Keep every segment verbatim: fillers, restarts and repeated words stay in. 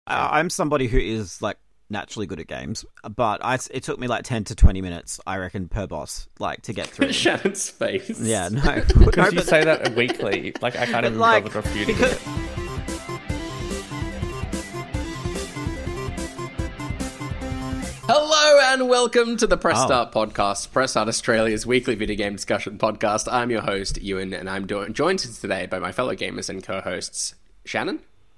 I- I'm somebody who is like naturally good at games, but I, it took me like ten to twenty minutes, I reckon, per boss, like to get through them. Shannon's face. Yeah, no. Because no, you but- say that weekly. Like, I can't even like, bother refuting because- it. Hello and welcome to the Press Oh. Start podcast, Press Start Australia's weekly video game discussion podcast. I'm your host, Ewan, and I'm do- joined today by my fellow gamers and co-hosts, Shannon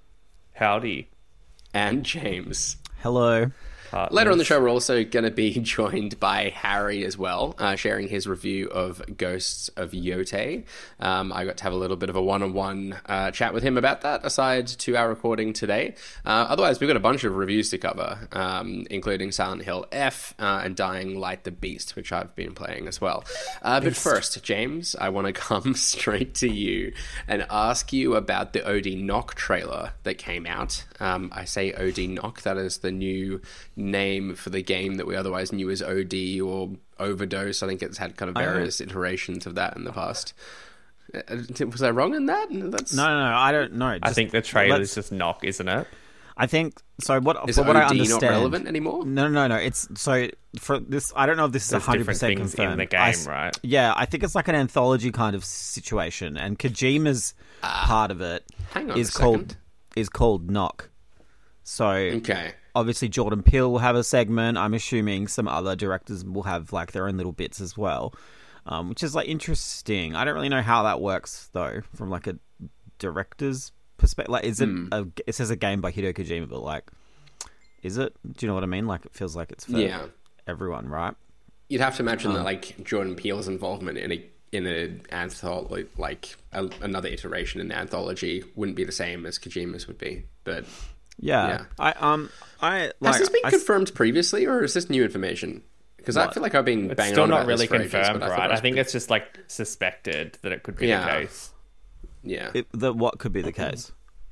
Howdy. and James. Hello. Partners. Later on the show, we're also going to be joined by Harry as well, uh, sharing his review of Ghosts of Yotei. Um, I got to have a little bit of a one-on-one uh, chat with him about that, aside to our recording today. Uh, otherwise, we've got a bunch of reviews to cover, um, including Silent Hill F uh, and Dying Light the Beast, which I've been playing as well. Uh, but first, James, I want to come straight to you and ask you about the O D Knock trailer that came out. Um, I say O D Knock, that is the new name for the game that we otherwise knew as O D or Overdose. I think it's had kind of various iterations of that in the past. Uh, Was I wrong in that? That's No, no, no, I don't know. I Just- think the trailer let's- is just knock, isn't it? I think so. What Is for what I O D understand, not relevant anymore? No, no, no. It's so for this. I don't know if this There's is hundred different percent things confirmed in the game, I s- right? Yeah, I think it's like an anthology kind of situation, and Kojima's part of it Hang on is a called second. is called Knock. So Okay. obviously Jordan Peele will have a segment. I'm assuming some other directors will have like their own little bits as well, um, which is like interesting. I don't really know how that works though, from like a director's perspective. Like, is it? Hmm. A, it says a game by Hideo Kojima, but like, is it? Do you know what I mean? Like, it feels like it's for Yeah. everyone, right? You'd have to imagine Um, that, like, Jordan Peele's involvement in a in an anthology, like a, another iteration in the anthology, wouldn't be the same as Kojima's would be. But Yeah. Yeah. I um I like, has this been I s- confirmed previously, or is this new information? Because I What? feel like I've been It's banging still on not about this really for ages, confirmed, but I thought right? it was I think pretty- it's just like suspected that it could be Yeah. the case. yeah. it, the what could be the case.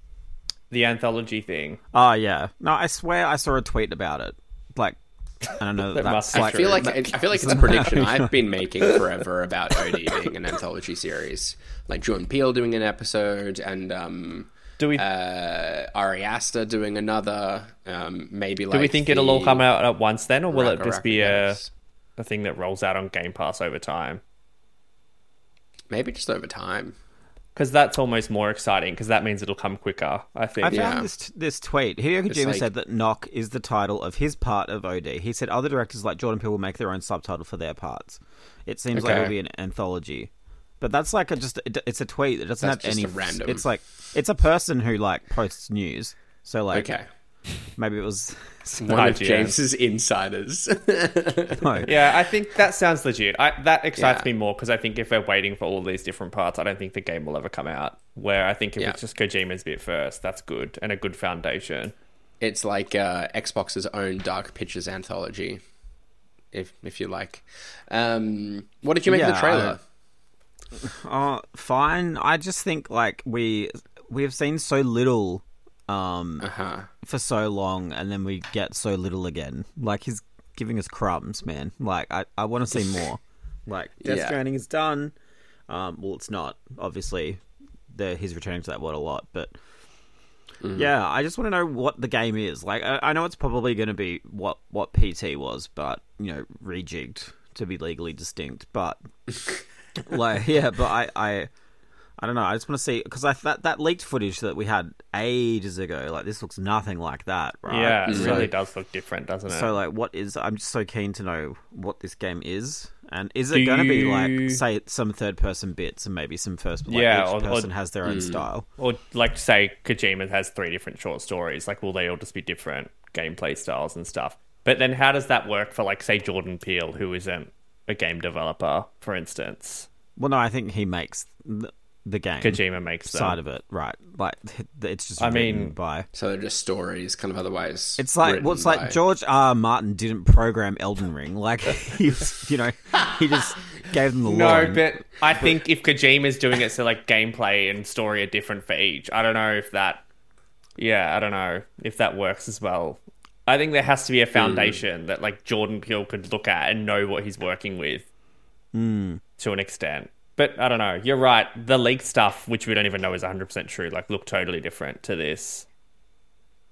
The anthology thing. Oh yeah. No, I swear I saw a tweet about it. Like, I don't know. That that's must be I like, feel like that- I feel like it's a prediction I've been making forever about O D being an anthology series, like Jordan Peele doing an episode and um, Do we uh, Ari Aster doing another. Um, maybe like do we think it'll all the come out at once then, or will it Raka just Raka be a games. a thing that rolls out on Game Pass over time? Maybe just over time. Because that's almost more exciting, because that means it'll come quicker, I think. I found Yeah. this this tweet. Hideo It's Kojima like- said that Knock is the title of his part of O D. He said other directors like Jordan Peele will make their own subtitle for their parts. It seems like Okay. it'll be an anthology, but that's like a just it- it's a tweet. It doesn't That's have any. just a random- It's like it's a person who like posts news. So like Okay. maybe it was. One I of G N. James's insiders. No. Yeah, I think that sounds legit. I, that excites Yeah. me more, because I think if we're waiting for all these different parts, I don't think the game will ever come out. Where I think if Yeah. it's just Kojima's bit first, that's good, and a good foundation. It's like uh, Xbox's own Dark Pictures anthology, if if you like. Um, what did you make of Yeah, the trailer? Oh, fine. I just think like we we have seen so little um Uh huh. for so long, and then we get so little again. Like, he's giving us crumbs, man. Like, I, I want to see more. Like, Death Yeah. Stranding is done. Um, well, it's not. Obviously, the, he's returning to that word a lot, but Mm. yeah, I just want to know what the game is. Like, I, I know it's probably going to be what what P T was, but you know, rejigged to be legally distinct. But like, yeah, but I. I I don't know. I just want to see, because I that that leaked footage that we had ages ago. Like, this looks nothing like that, right? Yeah, it So- really does look different, doesn't it? So, like, what is? I'm just so keen to know what this game is, and is it Do going to be you- like, say, some third-person bits and maybe some first? Like, Yeah, each or- or- person has their own style. Or, like, say, Kojima has three different short stories. Like, will they all just be different gameplay styles and stuff? But then how does that work for, like, say, Jordan Peele, who isn't a game developer, for instance? Well, no, I think he makes the, the game Kojima makes them. side of it, right? Like, it's just. I written mean- by. So they're just stories, kind of otherwise. It's like written well, it's by- like George R. R. Martin didn't program Elden Ring. Like, he was, you know, he just gave them the No, law. and- but I think if Kojima's doing it so, like, gameplay and story are different for each, I don't know if that... Yeah, I don't know if that works as well. I think there has to be a foundation that, like, Jordan Peele could look at and know what he's working with to an extent. But I don't know. You're right. The leaked stuff, which we don't even know is one hundred percent true, like, look totally different to this.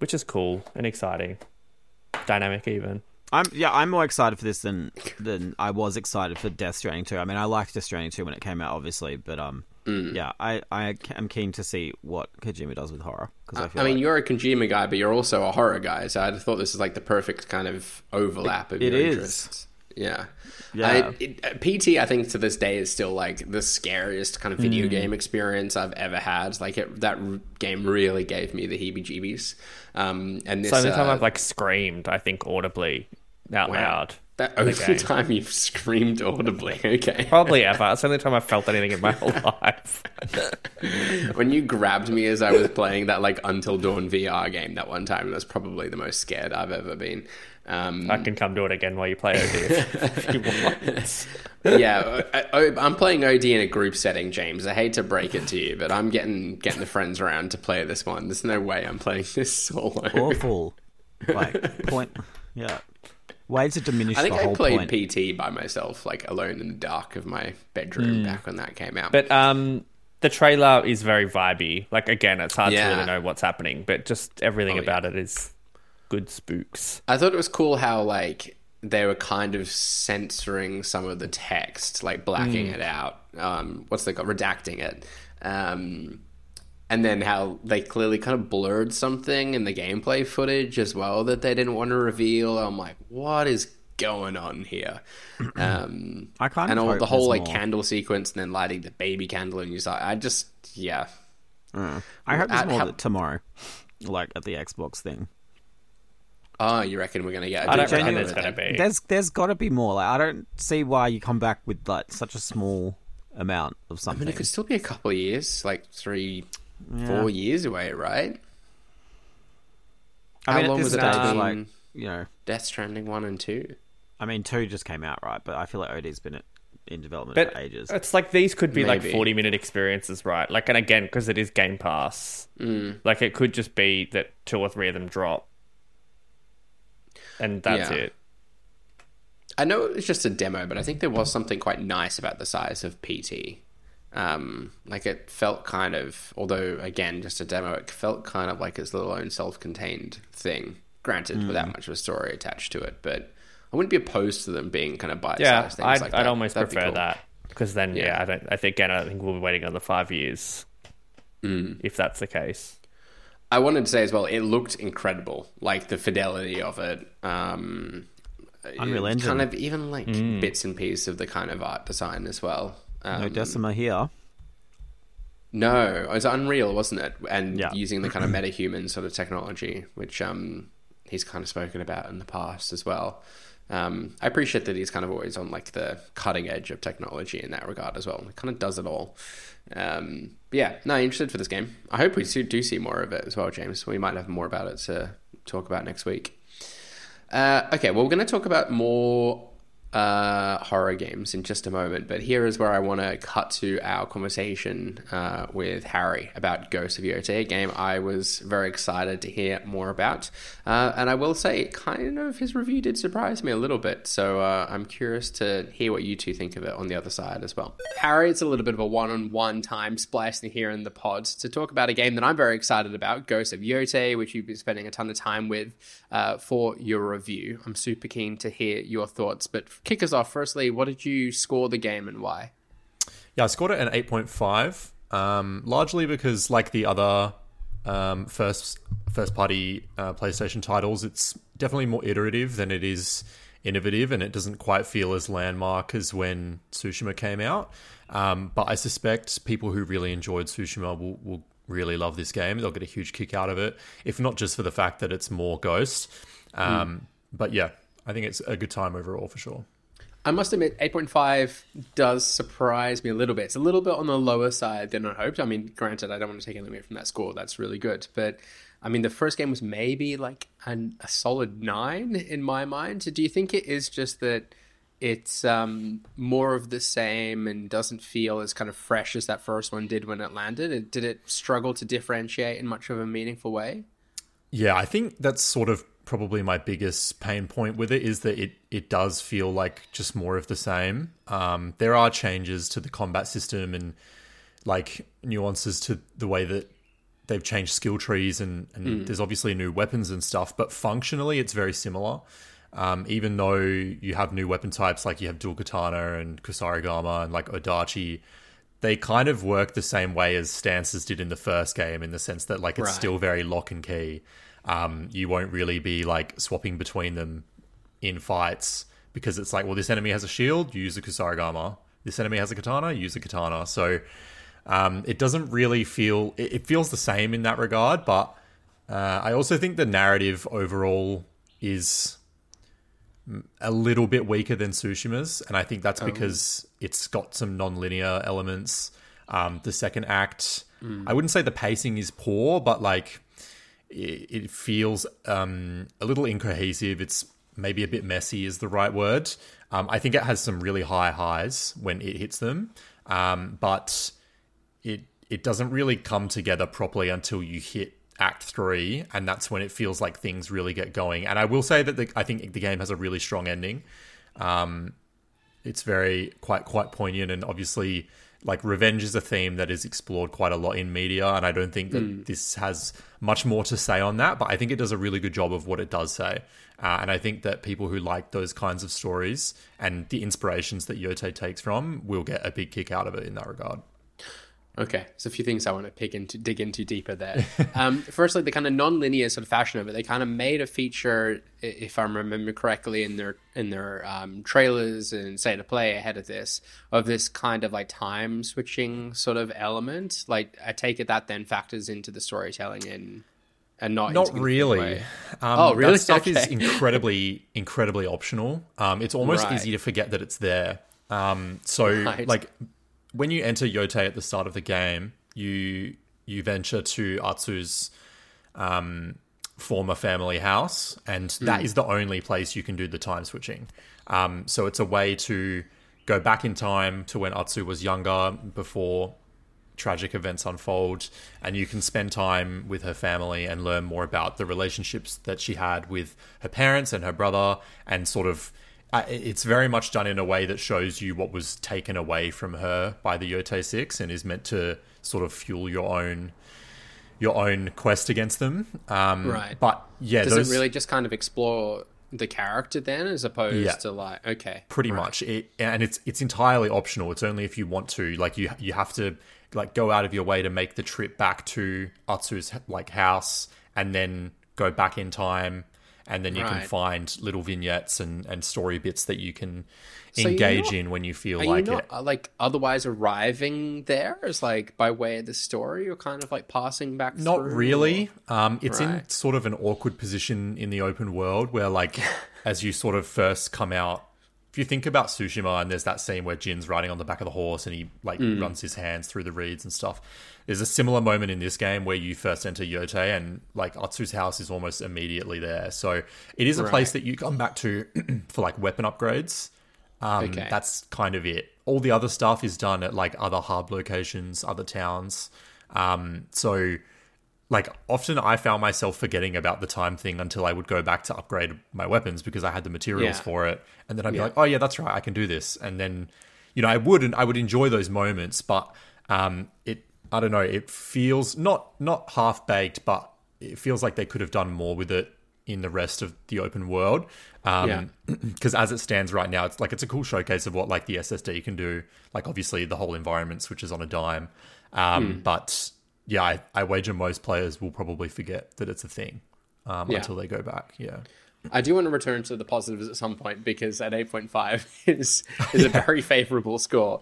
which is cool and exciting, dynamic even. I'm yeah, I'm more excited for this than than I was excited for Death Stranding two. I mean, I liked Death Stranding two when it came out, obviously, but um, mm. yeah, I I am keen to see what Kojima does with horror. Because I, feel I mean, like... you're a Kojima guy, but you're also a horror guy, so I thought this is like the perfect kind of overlap of it your is. interests. Yeah, yeah. I, it, P T, I think to this day is still like the scariest kind of video mm. game experience I've ever had. Like it, that r- game really gave me the heebie-jeebies. Um, and this, so the time uh, I've like screamed, I think audibly out wow. loud. That only time you've screamed audibly, okay. Probably ever. It's the only time I've felt anything in my whole life. When you grabbed me as I was playing that like Until Dawn V R game that one time, that's probably the most scared I've ever been. Um, I can come do it again while you play O D if, if you want. Yeah, I, I, I'm playing O D in a group setting, James. I hate to break it to you, but I'm getting getting the friends around to play this one. There's no way I'm playing this solo. Awful. Like, point... Yeah. Way to diminish the whole point. I think I played point. P T by myself, like alone in the dark of my bedroom mm. back when that came out. But um, the trailer is very vibey. Like, again, it's hard yeah. to really know what's happening, but just everything oh, about yeah. it is good spooks. I thought it was cool how, like, they were kind of censoring some of the text, like blacking mm. it out. Um, what's they called? Redacting it. Um... And then how they clearly kind of blurred something in the gameplay footage as well that they didn't want to reveal. I'm like, what is going on here? Um, I can't. And all the whole like more. candle sequence and then lighting the baby candle and you saw. I just yeah. Uh, I hope there's At, more how, that tomorrow, like at the Xbox thing. Oh, you reckon we're gonna get? A I don't reckon there's gonna be. There's there's got to be more. Like I don't see why you come back with like such a small amount of something. I mean, it could still be a couple of years, like three. Yeah. Four years away, right? I How mean, long at was this it stage, between like, you know, Death Stranding one and two? I mean, two just came out, right? But I feel like O D's been in development but for ages. It's like these could be Maybe. like forty minute experiences, right? Like, and again, because it is Game Pass, mm. like it could just be that two or three of them drop, and that's yeah. it. I know it was just a demo, but I think there was something quite nice about the size of P T. Um, like it felt kind of, although again, just a demo, it felt kind of like its little own self-contained thing. Granted, mm. without much of a story attached to it, but I wouldn't be opposed to them being kind of bite-sized yeah, things I'd, like I'd that. almost That'd prefer cool. that because then, yeah. yeah, I don't. I think again, I don't think we'll be waiting another five years mm. if that's the case. I wanted to say as well, it looked incredible, like the fidelity of it. Um, Unreal Engine, kind of even like mm. bits and pieces of the kind of art design as well. Um, no Decima here. No, it was Unreal, wasn't it? And yeah. using the kind of metahuman sort of technology, which um, he's kind of spoken about in the past as well. Um, I appreciate that he's kind of always on like the cutting edge of technology in that regard as well. He kind of does it all. Um, but yeah, no, interested for this game. I hope we do see more of it as well, James. We might have more about it to talk about next week. Uh, okay, well, we're going to talk about more uh, horror games in just a moment, but here is where I want to cut to our conversation uh, with Harry about Ghost of Yotei, a game I was very excited to hear more about. Uh, and I will say, kind of his review did surprise me a little bit, so uh, I'm curious to hear what you two think of it on the other side as well. Harry, it's a little bit of a one-on-one time splicing here in the pod to talk about a game that I'm very excited about, Ghost of Yotei, which you've been spending a ton of time with uh, for your review. I'm super keen to hear your thoughts, but kick us off. Firstly, what did you score the game and why? Yeah, I scored it an eight point five, um, largely because, like the other um, first first party uh, PlayStation titles, it's definitely more iterative than it is innovative, and it doesn't quite feel as landmark as when Tsushima came out. Um, but I suspect people who really enjoyed Tsushima will, will really love this game. They'll get a huge kick out of it, if not just for the fact that it's more Ghost. Um, mm. But yeah, I think it's a good time overall for sure. I must admit, eight point five does surprise me a little bit. It's a little bit on the lower side than I hoped. I mean, granted, I don't want to take anything away from that score. That's really good. But, I mean, the first game was maybe like an, a solid nine in my mind. Do you think it is just that it's um, more of the same and doesn't feel as kind of fresh as that first one did when it landed? Did it struggle to differentiate in much of a meaningful way? Yeah, I think that's sort of probably my biggest pain point with it is that it, it does feel like just more of the same. Um, there are changes to the combat system and like nuances to the way that they've changed skill trees and, and mm. there's obviously new weapons and stuff, but functionally it's very similar. Um, even though you have new weapon types, like you have dual katana and kusarigama and like odachi, they kind of work the same way as stances did in the first game, in the sense that like it's right. still very lock and key. Um, you won't really be like swapping between them in fights, because it's like, well, this enemy has a shield, use a kusarigama. This enemy has a katana, use a katana. So um, it doesn't really feel... It, it feels the same in that regard, but uh, I also think the narrative overall is a little bit weaker than Tsushima's, and I think that's because oh. it's got some non-linear elements. Um, the second act, mm. I wouldn't say the pacing is poor, but like it, it feels um, a little incohesive. It's maybe a bit messy is the right word. Um, I think it has some really high highs when it hits them, um, but it it doesn't really come together properly until you hit Act three, and that's when it feels like things really get going. And I will say that the, I think the game has a really strong ending. Um, it's very quite quite poignant, and obviously, like, revenge is a theme that is explored quite a lot in media, and I don't think that mm. this has much more to say on that, but I think it does a really good job of what it does say. Uh, and I think that people who like those kinds of stories and the inspirations that Yotei takes from will get a big kick out of it in that regard. Okay, there's a few things I want to pick into, dig into deeper there. Um, firstly, the kind of non-linear sort of fashion of it. They kind of made a feature, if I remember correctly, in their in their um, trailers and state of play ahead of this, of this kind of like time switching sort of element. Like, I take it that then factors into the storytelling and and not not really. Um, oh, really? That stuff okay. is incredibly incredibly optional. Um, it's almost right. easy to forget that it's there. Um, so right. like. When you enter Yotei at the start of the game, you you venture to Atsu's um, former family house, and that mm. is the only place you can do the time switching. Um, so it's a way to go back in time to when Atsu was younger, before tragic events unfold, and you can spend time with her family and learn more about the relationships that she had with her parents and her brother, and sort of... Uh, it's very much done in a way that shows you what was taken away from her by the Yotei Six, and is meant to sort of fuel your own your own quest against them. Um, right. But yeah, does those... it really just kind of explore the character then, as opposed yeah, to like okay, pretty right. much. It, and it's it's entirely optional. It's only if you want to. Like you you have to like go out of your way to make the trip back to Atsu's like house, and then go back in time. And then you right. can find little vignettes and, and story bits that you can so engage not, in when you feel are like you not, it. Like otherwise arriving there is like by way of the story, or kind of like passing back Not through, really. Um, it's right. in sort of an awkward position in the open world where, like, as you sort of first come out, if you think about Tsushima, and there's that scene where Jin's riding on the back of the horse and he like mm. runs his hands through the reeds and stuff. There's a similar moment in this game where you first enter Yotei, and like Atsu's house is almost immediately there. So it is a right. place that you come back to for like weapon upgrades. Um, okay. That's kind of it. All the other stuff is done at like other hub locations, other towns. Um, so like often I found myself forgetting about the time thing until I would go back to upgrade my weapons because I had the materials yeah. for it. And then I'd be yeah. like, oh yeah, that's right, I can do this. And then, you know, I would, and I would enjoy those moments, but um, it, I don't know, it feels not not half-baked, but it feels like they could have done more with it in the rest of the open world. Um, yeah. Because as it stands right now, it's like it's a cool showcase of what like the S S D can do. Like obviously the whole environment switches on a dime. Um, mm. But yeah, I, I wager most players will probably forget that it's a thing um, yeah. until they go back. Yeah. I do want to return to the positives at some point, because at eight point five is is yeah. a very favorable score.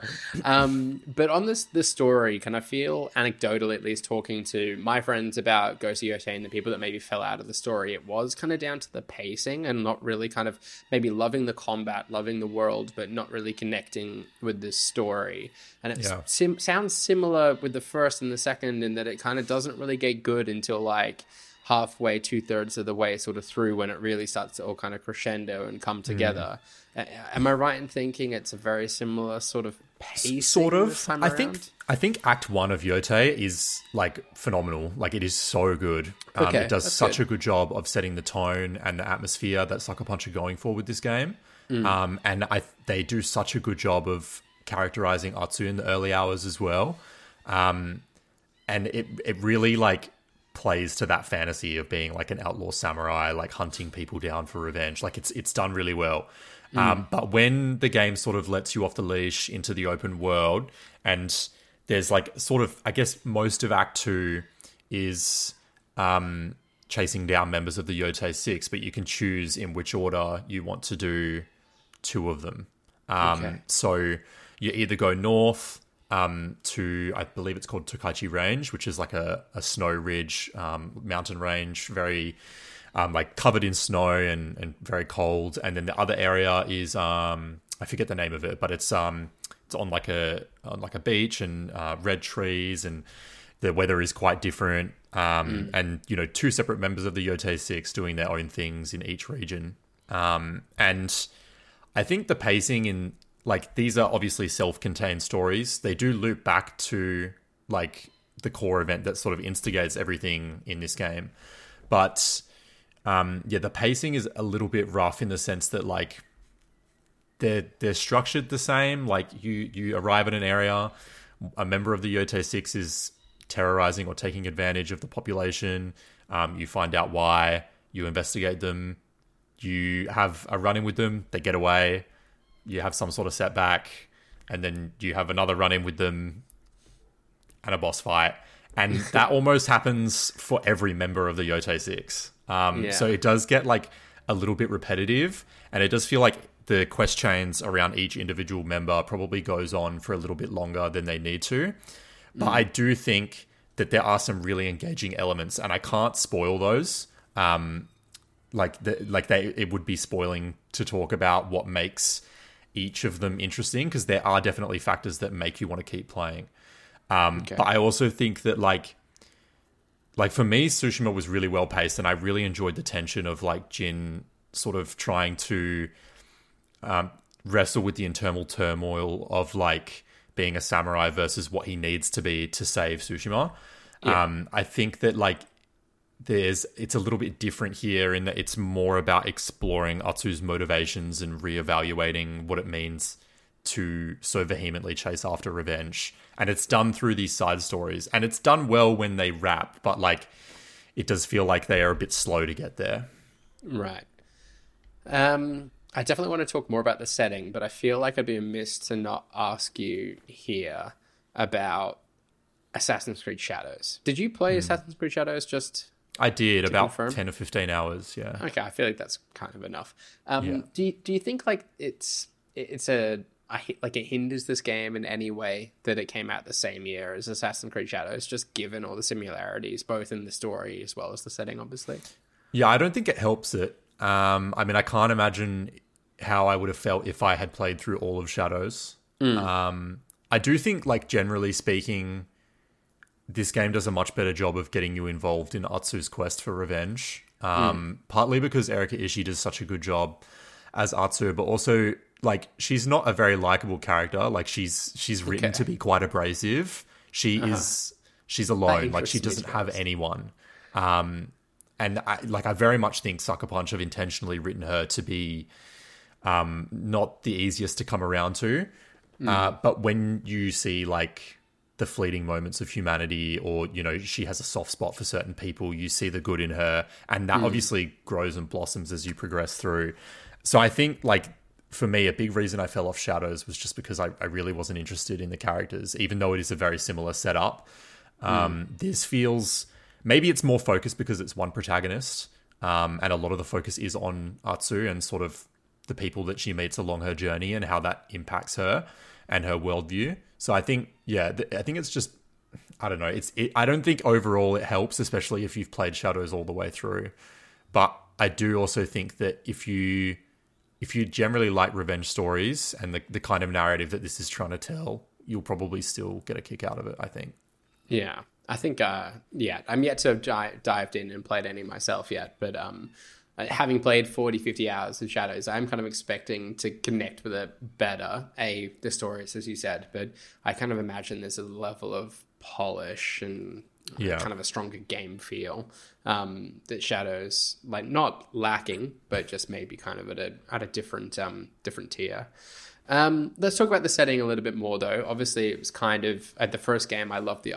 Um, but on this this story, can I feel anecdotally, at least talking to my friends about Ghost of Yotei and the people that maybe fell out of the story, it was kind of down to the pacing and not really kind of maybe loving the combat, loving the world, but not really connecting with this story. And it yeah. sim- sounds similar with the first and the second, in that it kind of doesn't really get good until like halfway, two-thirds of the way sort of through, when it really starts to all kind of crescendo and come together. Mm. Am I right in thinking it's a very similar sort of pacing? Sort of. This time I around? think I think Act One of Yotei is like phenomenal. Like it is so good. Um, okay, it does that's such good. a good job of setting the tone and the atmosphere that Sucker Punch are going for with this game. Mm. Um, and I they do such a good job of characterizing Atsu in the early hours as well. Um, and it it really like plays to that fantasy of being like an outlaw samurai, like hunting people down for revenge. Like it's it's done really well. Mm. Um, but when the game sort of lets you off the leash into the open world, and there's like sort of, I guess most of Act Two is um, chasing down members of the Yotei Six, but you can choose in which order you want to do two of them. Um, okay. So you either go north um, to, I believe it's called Tokaichi Range, which is like a, a snow ridge, um, mountain range, very um, like covered in snow and, and very cold. And then the other area is, um, I forget the name of it, but it's um, it's on like a on like a beach and uh, red trees, and the weather is quite different. Um, mm. And you know, two separate members of the Yotei Six doing their own things in each region. Um, and I think the pacing in like these are obviously self-contained stories. They do loop back to like the core event that sort of instigates everything in this game. But um, yeah, the pacing is a little bit rough in the sense that like they're they're structured the same. Like you you arrive in an area, a member of the Yotei Six is terrorizing or taking advantage of the population. Um, you find out why. You investigate them. You have a run-in with them. They get away. You have some sort of setback, and then you have another run-in with them and a boss fight. And that almost happens for every member of the Yotei Six. Um, yeah. So it does get like a little bit repetitive, and it does feel like the quest chains around each individual member probably goes on for a little bit longer than they need to. But mm. I do think that there are some really engaging elements, and I can't spoil those. Um, like the, like they, it would be spoiling to talk about what makes each of them interesting, because there are definitely factors that make you want to keep playing. Um, okay. But I also think that like, like for me, Tsushima was really well paced, and I really enjoyed the tension of like Jin sort of trying to um, wrestle with the internal turmoil of like being a samurai versus what he needs to be to save Tsushima. Yeah. Um, I think that like there's it's a little bit different here in that it's more about exploring Atsu's motivations and reevaluating what it means to so vehemently chase after revenge. And it's done through these side stories, and it's done well when they wrap, but like it does feel like they are a bit slow to get there. Right. Um, I definitely want to talk more about the setting, but I feel like I'd be amiss to not ask you here about Assassin's Creed Shadows. Did you play mm. Assassin's Creed Shadows just... I did, about confirm? ten or fifteen hours, yeah. Okay, I feel like that's kind of enough. Um, yeah. Do you, do you think like it's it's a, a like it hinders this game in any way that it came out the same year as Assassin's Creed Shadows, just given all the similarities, both in the story as well as the setting, obviously? Yeah, I don't think it helps it. Um, I mean, I can't imagine how I would have felt if I had played through all of Shadows. Mm. Um, I do think, like generally speaking, this game does a much better job of getting you involved in Atsu's quest for revenge. Um, mm. Partly because Erika Ishii does such a good job as Atsu, but also like she's not a very likable character. Like she's she's written okay. to be quite abrasive. She uh-huh. is she's alone. Like she doesn't have anyone. Um, and I, like I very much think Sucker Punch have intentionally written her to be um, not the easiest to come around to. Mm. Uh, but when you see like the fleeting moments of humanity, or you know she has a soft spot for certain people, you see the good in her, and that mm. obviously grows and blossoms as you progress through. So I think like for me a big reason I fell off Shadows was just because I, I really wasn't interested in the characters, even though it is a very similar setup. um, mm. This feels, maybe it's more focused because it's one protagonist, um, and a lot of the focus is on Atsu and sort of the people that she meets along her journey and how that impacts her and her worldview. So I think, yeah, th- I think it's just, I don't know. It's, it, I don't think overall it helps, especially if you've played Shadows all the way through. But I do also think that if you, if you generally like revenge stories and the, the kind of narrative that this is trying to tell, you'll probably still get a kick out of it, I think. Yeah, I think, uh, yeah, I'm yet to have di- dived in and played any myself yet, but um, having played forty, fifty hours of Shadows, I'm kind of expecting to connect with it better. A, the stories, as you said, but I kind of imagine there's a level of polish and yeah. kind of a stronger game feel um, that Shadows, like not lacking, but just maybe kind of at a at a different um, different tier. Um, let's talk about the setting a little bit more, though. Obviously, it was kind of, at the first game, I loved the art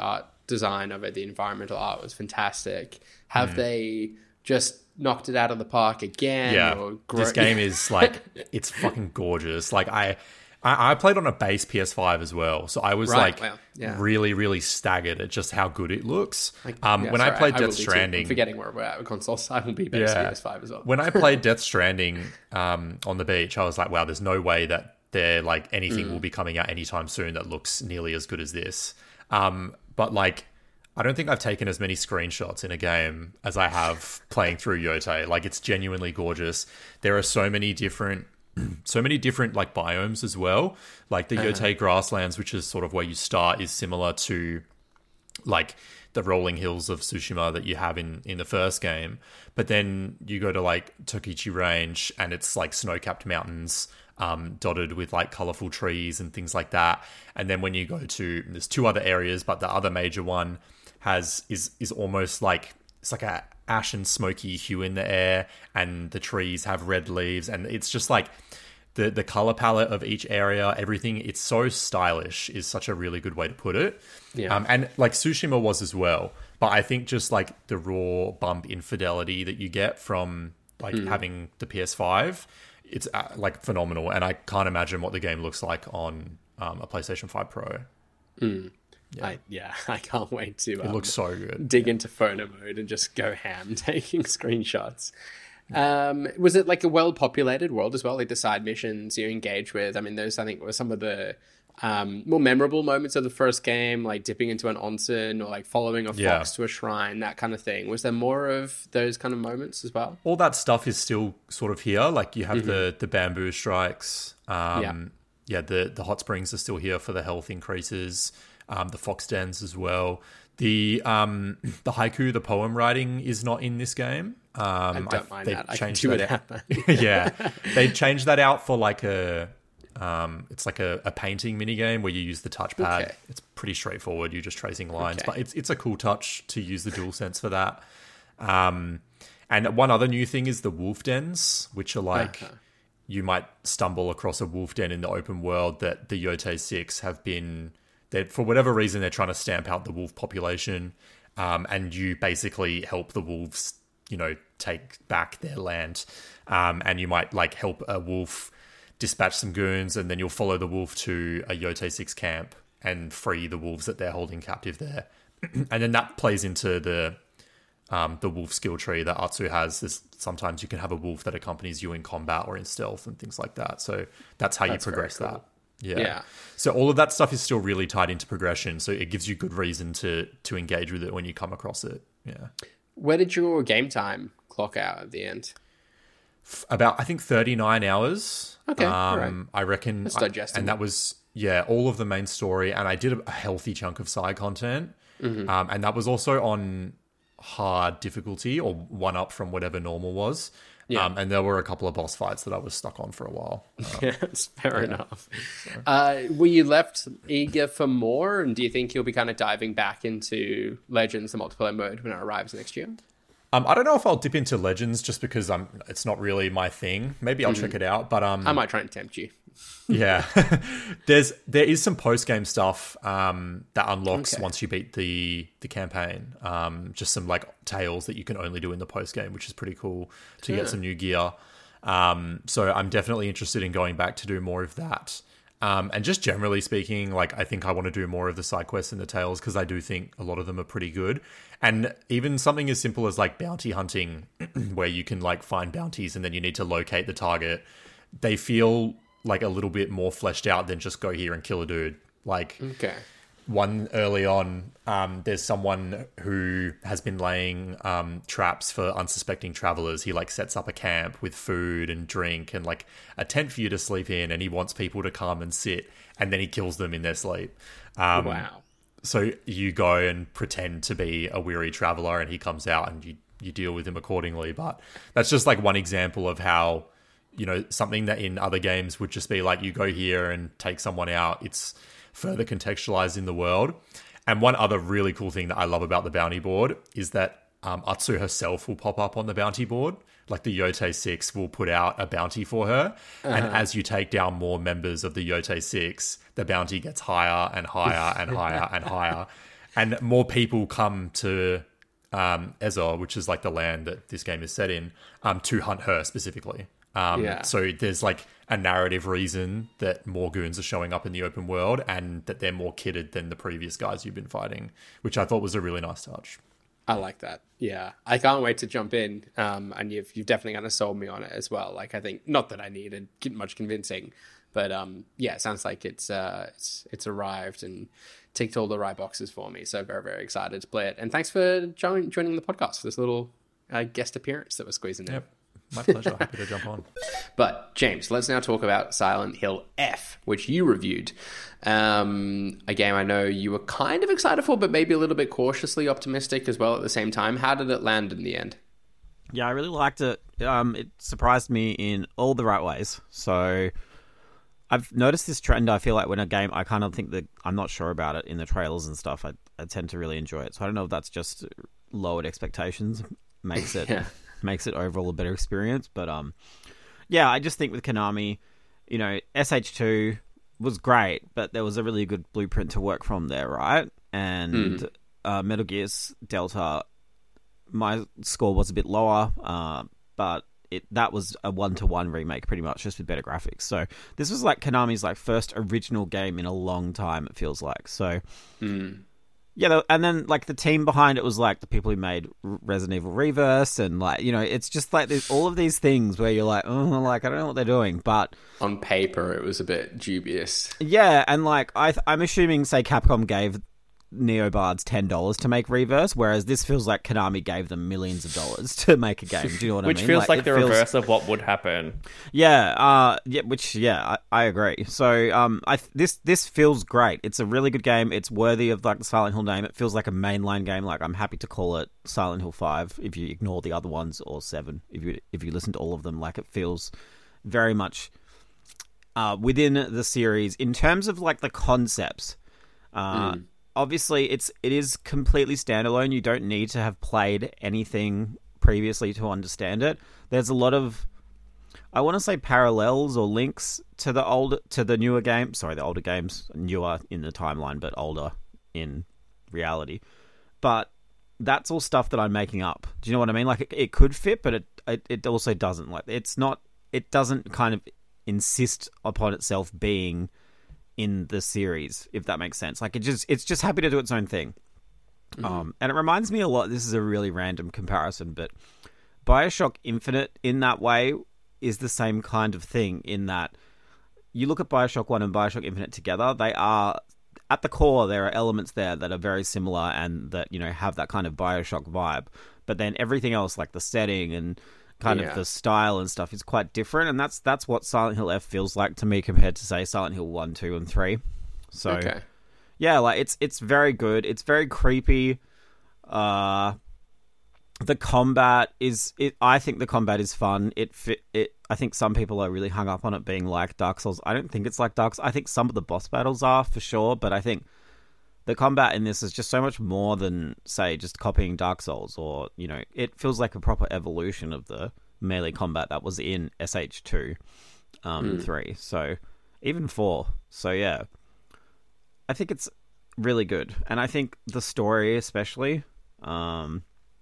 design of it, the environmental art was fantastic. Have Mm. they just knocked it out of the park again? Yeah, or this game is like, it's fucking gorgeous. Like I, I, I played on a base P S five as well, so I was Right, like wow, yeah. really, really staggered at just how good it looks. Like, Um, yeah, when sorry, I played will Death be too. Stranding, I'm forgetting where we're at with consoles. I will be base Yeah. P S five as well. when I played Death Stranding um, on the beach, I was like, wow, there's no way that there like anything Mm. will be coming out anytime soon that looks nearly as good as this. Um, but like, I don't think I've taken as many screenshots in a game as I have playing through Yotei. Like, it's genuinely gorgeous. There are so many different, so many different like biomes as well. Like the Yotei grasslands, which is sort of where you start, is similar to like the rolling hills of Tsushima that you have in, in the first game. But then you go to like Tokichi Range and it's like snow-capped mountains um, dotted with like colorful trees and things like that. And then when you go to, there's two other areas, but the other major one has is is almost like, it's like a ash and smoky hue in the air, and the trees have red leaves, and it's just like the the color palette of each area, everything, it's so stylish is such a really good way to put it. Yeah. Um, and like Tsushima was as well, but I think just like the raw bump in fidelity that you get from like having the P S five, it's uh, like phenomenal, and I can't imagine what the game looks like on um, a PlayStation five Pro. Yeah. I, yeah, I can't wait to It um, looks so good. dig into photo mode and just go ham taking screenshots. Um, was it like a well-populated world as well? Like the side missions you engage with? I mean, those I think were some of the um, more memorable moments of the first game, like dipping into an onsen or like following a fox Yeah. to a shrine, that kind of thing. Was there more of those kind of moments as well? All that stuff is still sort of here. Like you have the the bamboo strikes. Um, Yeah. yeah, the the hot springs are still here for the health increases. Um, the fox dens as well. The um, the haiku, the poem writing is not in this game. Um, I don't mind they've that. I can changed do that without out. that. Yeah, they changed that out for like a. Um, it's like a, a painting mini game where you use the touchpad. Okay. It's pretty straightforward. You're just tracing lines, Okay. but it's it's a cool touch to use the DualSense for that. Um, and one other new thing is the wolf dens, which are like Uh-huh. you might stumble across a wolf den in the open world that the Yotei six have been. That for whatever reason they're trying to stamp out the wolf population, um, and you basically help the wolves, you know, take back their land, um, and you might like help a wolf dispatch some goons, and then you'll follow the wolf to a Yotei six camp and free the wolves that they're holding captive there, and then that plays into the um, the wolf skill tree that Atsu has. This, sometimes you can have a wolf that accompanies you in combat or in stealth and things like that. So that's how That's you very progress cool. that. Yeah. Yeah. So all of that stuff is still really tied into progression. So it gives you good reason to to engage with it when you come across it. Yeah. Where did your game time clock out at the end? F- About I think thirty-nine hours. Okay, Um alright. I reckon That's I- digestible. and that was yeah, all of the main story, and I did a, a healthy chunk of side content. Mm-hmm. Um and that was also on hard difficulty or one up from whatever normal was. Yeah. Um, and there were a couple of boss fights that I was stuck on for a while. Yes, fair enough. Uh, were you left eager for more? And do you think you'll be kind of diving back into Legends, the multiplayer mode, when it arrives next year? Um, I don't know if I'll dip into Legends just because I'm. It's not really my thing. Maybe I'll check it out, but um, I might try and tempt you. yeah, there's there is some post game stuff um that unlocks Okay. once you beat the the campaign. Um, just some like tales that you can only do in the post game, which is pretty cool to Yeah. get some new gear. Um, so I'm definitely interested in going back to do more of that. Um, and just generally speaking, like I think I want to do more of the side quests and the tales because I do think a lot of them are pretty good. And even something as simple as like bounty hunting, where you can like find bounties and then you need to locate the target. They feel like a little bit more fleshed out than just go here and kill a dude. Like Okay. one early on, um, there's someone who has been laying um, traps for unsuspecting travelers. He like sets up a camp with food and drink and like a tent for you to sleep in, and he wants people to come and sit, and then he kills them in their sleep. Um, Wow. So you go and pretend to be a weary traveler, and he comes out, and you you deal with him accordingly. But that's just like one example of how, you know, something that in other games would just be like you go here and take someone out. It's further contextualized in the world. And one other really cool thing that I love about the bounty board is that um, Atsu herself will pop up on the bounty board. Like the Yotei six will put out a bounty for her. And as you take down more members of the Yotei six, the bounty gets higher and higher and higher and higher. and more people come to um, Ezor, which is like the land that this game is set in, um, to hunt her specifically. Um, Yeah. So there's like a narrative reason that more goons are showing up in the open world and that they're more kitted than the previous guys you've been fighting, which I thought was a really nice touch. I like that. Yeah, I can't wait to jump in. Um, and you've you've definitely kind of sold me on it as well. Like I think not that I needed much convincing, but um, yeah, it sounds like it's uh, it's it's arrived and ticked all the right boxes for me. So very very excited to play it. And thanks for join, joining the podcast for this little uh, guest appearance that we're squeezing in. Yep, my pleasure. Happy to jump on. But James, let's now talk about Silent Hill F, which you reviewed. Um, a game I know you were kind of excited for, but maybe a little bit cautiously optimistic as well at the same time. How did it land in the end? Yeah, I really liked it. Um, it surprised me in all the right ways. So I've noticed this trend. I feel like when a game, I kind of think that I'm not sure about it in the trailers and stuff. I, I tend to really enjoy it. So I don't know if that's just lowered expectations, makes it Yeah. makes it overall a better experience. But um, yeah, I just think with Konami, you know, S H two was great, but there was a really good blueprint to work from there, right? And Mm. uh, Metal Gear Delta, my score was a bit lower, uh, but it that was a one-to-one remake pretty much, just with better graphics. So this was like Konami's like first original game in a long time, it feels like. So Mm. yeah, tho- and then like the team behind it was like the people who made R- Resident Evil Reverse, and like, you know, it's just like there's all of these things where you're like, oh, like I don't know what they're doing, but On paper, it was a bit dubious. yeah, and like I, th- I'm assuming, say, Capcom gave Neobards ten dollars to make Reverse, whereas this feels like Konami gave them millions of dollars to make a game. Do you know what Which I mean? feels like, it the feels- reverse of what would happen. Yeah, uh, yeah, which yeah, I, I agree. So, um, I th- this this feels great. It's a really good game. It's worthy of like the Silent Hill name. It feels like a mainline game. Like I'm happy to call it Silent Hill Five if you ignore the other ones, or Seven if you if you listen to all of them. Like it feels very much uh, within the series in terms of like the concepts. Uh, Mm. Obviously, it's it is completely standalone. You don't need to have played anything previously to understand it. There's a lot of, I want to say, parallels or links to the old to the newer game. Sorry, the older games, newer in the timeline, but older in reality. But that's all stuff that I'm making up. Do you know what I mean? Like it, it could fit, but it, it it also doesn't. Like it's not. It doesn't kind of insist upon itself being in the series, if that makes sense. Like it just it's just happy to do its own thing. Mm-hmm. Um, and it reminds me a lot, this is a really random comparison, but BioShock Infinite in that way is the same kind of thing, in that you look at BioShock one and BioShock Infinite together, they are at the core, there are elements there that are very similar and that, you know, have that kind of BioShock vibe. But then everything else, like the setting and kind Yeah. of the style and stuff, is quite different, and that's that's what Silent Hill F feels like to me compared to, say, Silent Hill one, two, and three. So Okay. yeah, like it's it's very good. It's very creepy. Uh, the combat is it. I think the combat is fun. It fit. It. I think some people are really hung up on it being like Dark Souls. I don't think it's like Dark Souls. I think some of the boss battles are for sure, but I think the combat in this is just so much more than, say, just copying Dark Souls, or, you know, it feels like a proper evolution of the melee combat that was in S H two, um, Mm. three. So even four. So yeah, I think it's really good, and I think the story especially. Um,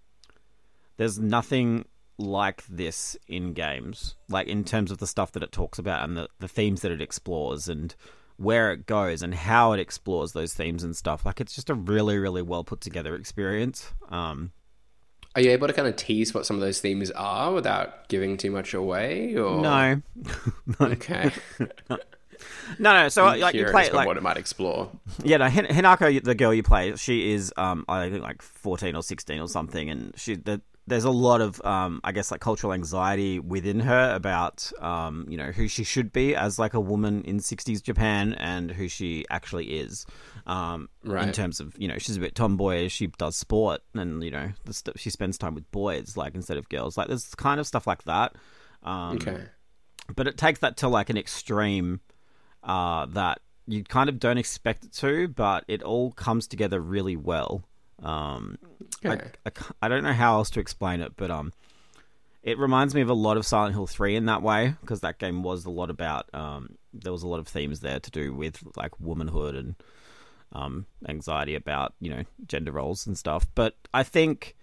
there's nothing like this in games, like in terms of the stuff that it talks about and the, the themes that it explores and where it goes and how it explores those themes and stuff. Like it's just a really, really well put together experience. Um, Are you able to kind of tease what some of those themes are without giving too much away? Or no, Okay. no, no. So I'm like you curious play about like what it might explore. yeah, no, Hin- Hinako, the girl you play, she is um I think like fourteen or sixteen or something, and she the, there's a lot of um I guess like cultural anxiety within her about um you know who she should be as like a woman in sixties Japan and who she actually is, um Right. in terms of, you know, she's a bit tomboyish, she does sport, and, you know, the st- she spends time with boys like instead of girls. Like there's kind of stuff like that. Um, Okay. but it takes that to like an extreme uh, that you kind of don't expect it to, but it all comes together really well. Um, I, Okay. I, ca- I don't know how else to explain it, but um, it reminds me of a lot of Silent Hill three in that way, because that game was a lot about, um, there was a lot of themes there to do with like womanhood and um, anxiety about, you know, gender roles and stuff. But I think,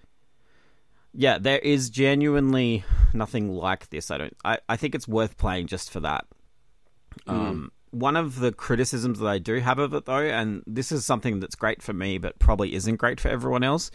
yeah, there is genuinely nothing like this. I don't. I, I think it's worth playing just for that. Mm. Um, one of the criticisms that I do have of it, though, and this is something that's great for me, but probably isn't great for everyone else.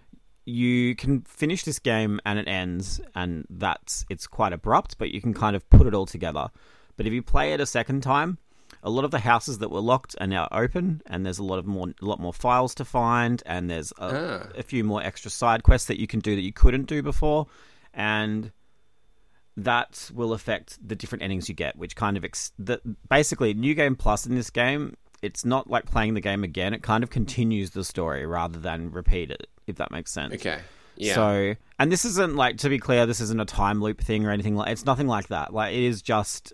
You can finish this game and it ends, and that's it's quite abrupt, but you can kind of put it all together. But if you play it a second time, a lot of the houses that were locked are now open, and there's a lot of more, a lot more files to find, and there's a, ah. a few more extra side quests that you can do that you couldn't do before, and that will affect the different endings you get, which kind of ex- the, basically New Game Plus in this game. It's not like playing the game again. It kind of continues the story rather than repeat it, if that makes sense. Okay. Yeah. So, and this isn't like, to be clear, this isn't a time loop thing or anything like. It's nothing like that. Like, it is just,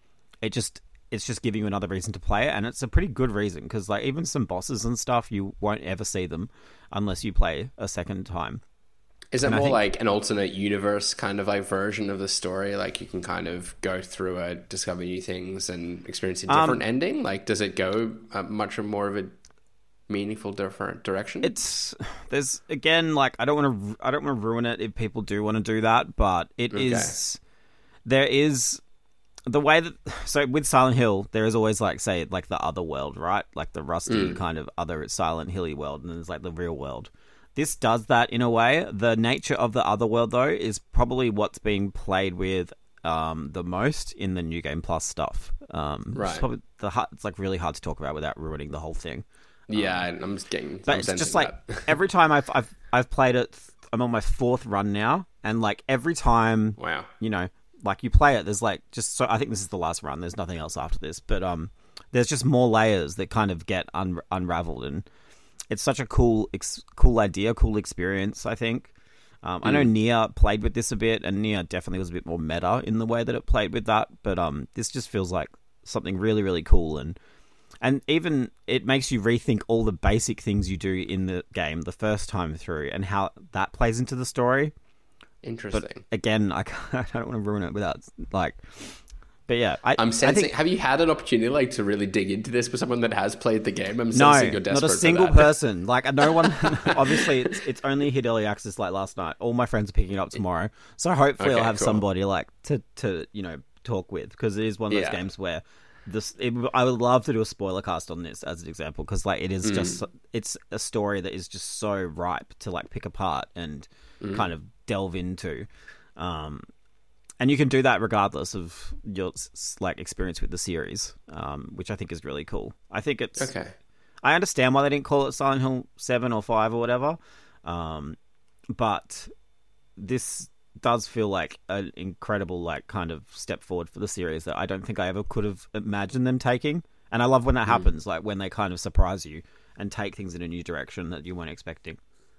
it just, it's just giving you another reason to play it, and it's a pretty good reason because, like, even some bosses and stuff, you won't ever see them unless you play a second time. Is it and more think, like an alternate universe kind of like version of the story? Like you can kind of go through it, discover new things, and experience a different um, ending? Like, does it go uh, much more of a meaningful different direction? It's there's again like I don't want to I don't want to ruin it if people do want to do that, but it okay. is there is the way that so with Silent Hill there is always like say like the other world, right? Like the rusty mm. kind of other Silent Hilly world, and there's like the real world. This does that in a way. The nature of the other world, though, is probably what's being played with um, the most in the New Game Plus stuff. Um, right. It's, probably the hard, it's like really hard to talk about without ruining the whole thing. Yeah, um, I'm just getting. But I'm it's just like every time I've I've I've played it, I'm on my fourth run now, and like every time, wow, you know, like you play it, there's like just so I think this is the last run. There's nothing else after this, but um, there's just more layers that kind of get un- unraveled and. It's such a cool, ex- cool idea, cool experience, I think. Um, mm. I know Nier played with this a bit, and Nier definitely was a bit more meta in the way that it played with that. But um, this just feels like something really, really cool. And and even it makes you rethink all the basic things you do in the game the first time through and how that plays into the story. Interesting. But again, I, I don't want to ruin it without, like... But yeah, I, I'm sensing. I think, have you had an opportunity like to really dig into this with someone that has played the game? I'm sensing no, you're desperate not a single for that. person. Like no one. Obviously, it's it's only hit early access like last night. All my friends are picking it up tomorrow, so hopefully okay, I'll have cool. somebody like to to you know talk with because it is one of those yeah. games where this. It, I would love to do a spoiler cast on this as an example because like it is mm. just it's a story that is just so ripe to like pick apart and mm. kind of delve into. Um, And you can do that regardless of your like experience with the series, um, which I think is really cool. I think it's okay. I understand why they didn't call it Silent Hill seven or five or whatever, um, but this does feel like an incredible like kind of step forward for the series that I don't think I ever could have imagined them taking. And I love when that mm. happens, like when they kind of surprise you and take things in a new direction that you weren't expecting.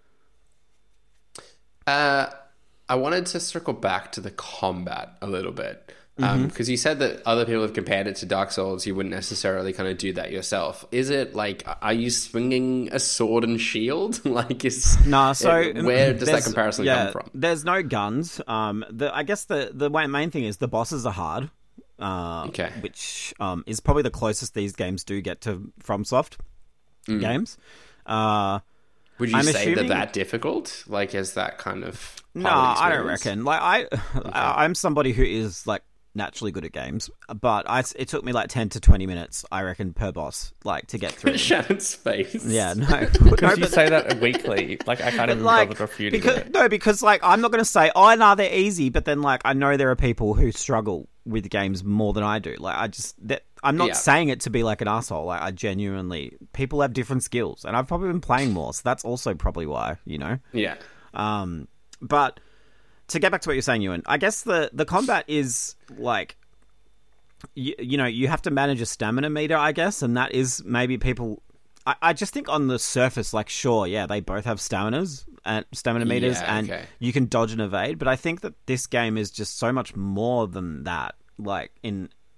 Uh. I wanted to circle back to the combat a little bit because um, mm-hmm. you said that other people have compared it to Dark Souls. You wouldn't necessarily kind of do that yourself. Is it like, are you swinging a sword and shield? like, is no? So it, where does that comparison yeah, come from? There's no guns. Um, the I guess the the main thing is the bosses are hard. Uh, okay, which um is probably the closest these games do get to FromSoft mm. games. Uh. Would you I'm say assuming... that that difficult? Like, is that kind of no? I don't reckon. Like, I, okay. I, I'm somebody who is like naturally good at games, but I, it took me like ten to twenty minutes, I reckon, per boss, like to get through. Shannon's face. Yeah, no. Because no, you but, say that weekly, like I can't even like, bother refuting because, it. No, because like I'm not going to say, oh, no, they're easy, but then like I know there are people who struggle with games more than I do. Like I just that I'm not yeah. saying it to be like an asshole. Like I genuinely, people have different skills, and I've probably been playing more, so that's also probably why, you know. Yeah. Um, but to get back to what you're saying, Ewan, I guess the the combat is like. You, you know, you have to manage a stamina meter, I guess, and that is maybe people. I, I just think on the surface, like, sure, yeah, they both have staminas and stamina meters, yeah, and okay. you can dodge and evade. But I think that this game is just so much more than that. Like in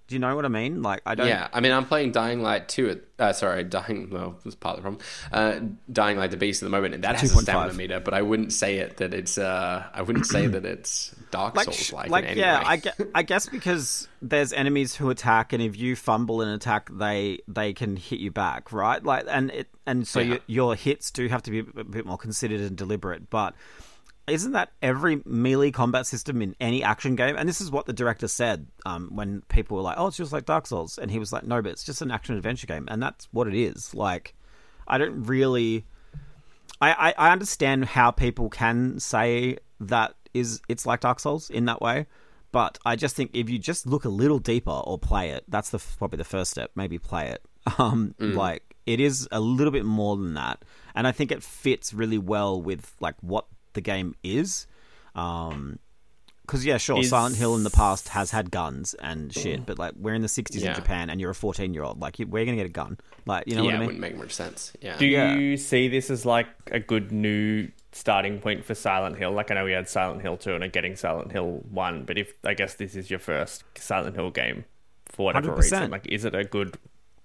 Do you know what I mean? Like, I don't. Yeah, I mean, I'm playing Dying Light two. At, uh, sorry, Dying. Well, that's part of the problem. Uh, Dying Light the Beast at the moment, and that has a stamina meter. But I wouldn't say it that it's. Uh, I wouldn't say that it's Dark like, Souls like. Like, in any yeah, way. I, guess, I guess because there's enemies who attack, and if you fumble an attack, they they can hit you back, right? Like, and it and so Yeah. your your hits do have to be a bit more considered and deliberate, but. Isn't that every melee combat system in any action game? And this is what the director said um, when people were like, oh, it's just like Dark Souls. And he was like, no, but it's just an action-adventure game. And that's what it is. Like, I don't really... I, I, I understand how people can say that is it's like Dark Souls in that way. But I just think if you just look a little deeper or play it, that's the probably the first step. Maybe play it. Um, mm. Like, it is a little bit more than that. And I think it fits really well with, like, what the game is, um because yeah sure is... Silent Hill in the past has had guns and shit, but like we're in the sixties yeah. in Japan and you're a fourteen year old, like you, we're gonna get a gun, like you know yeah, what I mean? It wouldn't make much sense. Yeah. Do yeah. you see this as like a good new starting point for Silent Hill? Like I know we had Silent Hill two and are getting Silent Hill one, but if I guess this is your first Silent Hill game for whatever one hundred percent reason, like is it a good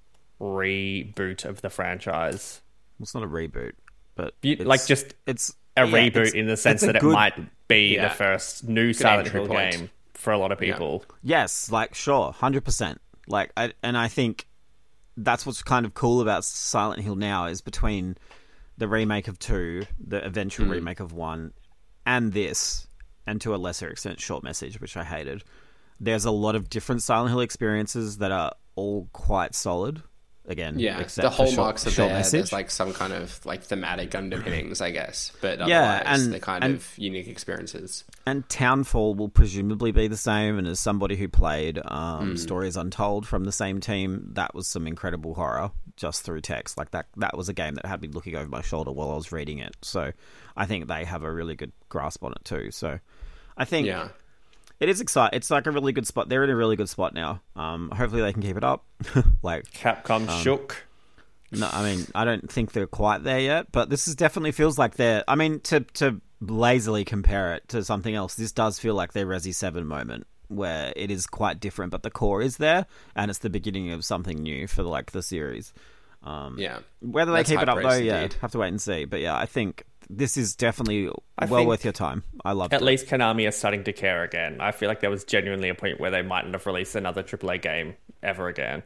reboot of the franchise? Well, it's not a reboot, but you, like just it's a yeah, reboot in the sense that good, it might be yeah, the first new Silent Hill point. game for a lot of people. Yeah. Yes, like sure, one hundred percent. Like, I, and I think that's what's kind of cool about Silent Hill now is between the remake of two, the eventual mm. remake of one, and this, and to a lesser extent, Short Message, which I hated. There's a lot of different Silent Hill experiences that are all quite solid. Again, yeah, except the hallmarks short, are short there. Message. There's like some kind of like thematic underpinnings, I guess, but otherwise yeah, and, they're kind and, of unique experiences. And Townfall will presumably be the same. And as somebody who played um, mm. Stories Untold from the same team, that was some incredible horror just through text. Like that, that was a game that had me looking over my shoulder while I was reading it. So I think they have a really good grasp on it too. So I think. Yeah. It is exciting. It's like a really good spot. They're in a really good spot now. Um, hopefully they can keep it up. like Capcom um, shook. No, I mean I don't think they're quite there yet, but this is definitely feels like they're. I mean to to lazily compare it to something else, this does feel like their Resi seven moment where it is quite different, but the core is there, and it's the beginning of something new for like the series. Um, yeah, whether they That's keep it up though, indeed. yeah, have to wait and see. But yeah, I think. This is definitely I well worth your time. I love it. At least Konami are starting to care again. I feel like there was genuinely a point where they mightn't have released another triple A game ever again.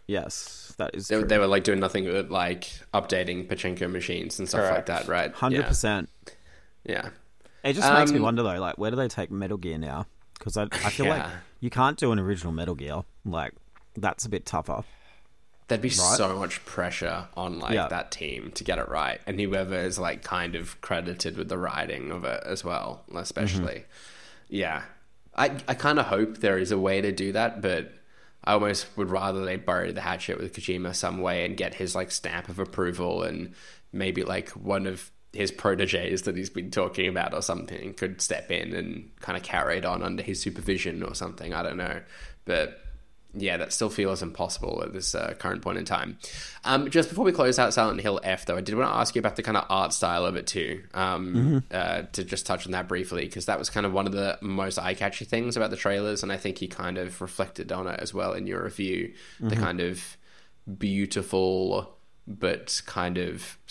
Yes, that is they, true. They were like doing nothing but like updating pachinko machines and stuff Correct. like that, right? one hundred percent. Yeah. It just um, makes me wonder, though, like, where do they take Metal Gear now? Because I, I feel yeah. like you can't do an original Metal Gear. Like, that's a bit tougher. There'd be right? so much pressure on like yeah. that team to get it right, and whoever is like kind of credited with the writing of it as well, especially. Mm-hmm. Yeah, I I kind of hope there is a way to do that, but I almost would rather they bury the hatchet with Kojima some way and get his like stamp of approval, and maybe like one of his proteges that he's been talking about or something could step in and kind of carry it on under his supervision or something. I don't know, but. Yeah, that still feels impossible at this uh, current point in time. Um, just before we close out Silent Hill F, though, I did want to ask you about the kind of art style of it too, um, mm-hmm. uh, to just touch on that briefly, because that was kind of one of the most eye-catchy things about the trailers, and I think you kind of reflected on it as well in your review, mm-hmm. the kind of beautiful but kind of...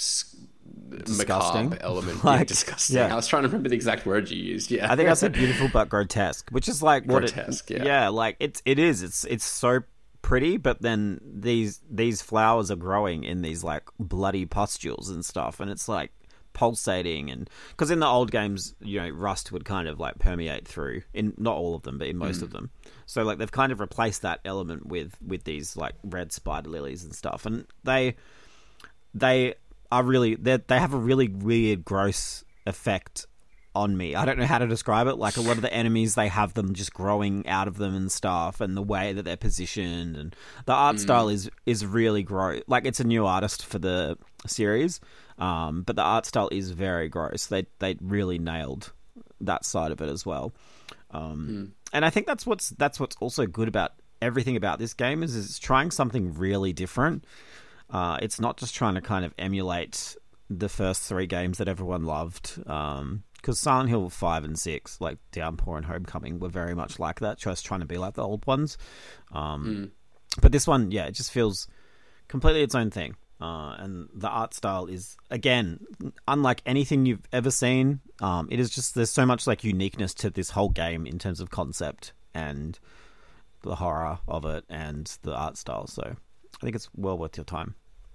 disgusting macabre element. like, yeah, disgusting. Yeah. I was trying to remember the exact word you used. Yeah, I think I said beautiful but grotesque, which is like what grotesque, it. Yeah. yeah, like it's it is. It's it's so pretty, but then these these flowers are growing in these like bloody pustules and stuff, and it's like pulsating, and because in the old games, you know, rust would kind of like permeate through in not all of them, but in most mm. of them. So like they've kind of replaced that element with with these like red spider lilies and stuff, and they they. are really they they have a really weird gross effect on me. I don't know how to describe it. Like a lot of the enemies, they have them just growing out of them and stuff, and the way that they're positioned and the art mm. style is is really gross. Like it's a new artist for the series, um, but the art style is very gross. They they really nailed that side of it as well, um, mm. and I think that's what's that's what's also good about everything about this game is, is it's trying something really different. Uh, it's not just trying to kind of emulate the first three games that everyone loved, because um, because Silent Hill five and six, like Downpour and Homecoming, were very much like that, just trying to be like the old ones. Um, mm. But this one, yeah, it just feels completely its own thing. Uh, and the art style is, again, unlike anything you've ever seen. Um, it is just, there's so much like uniqueness to this whole game in terms of concept and the horror of it and the art style. So I think it's well worth your time.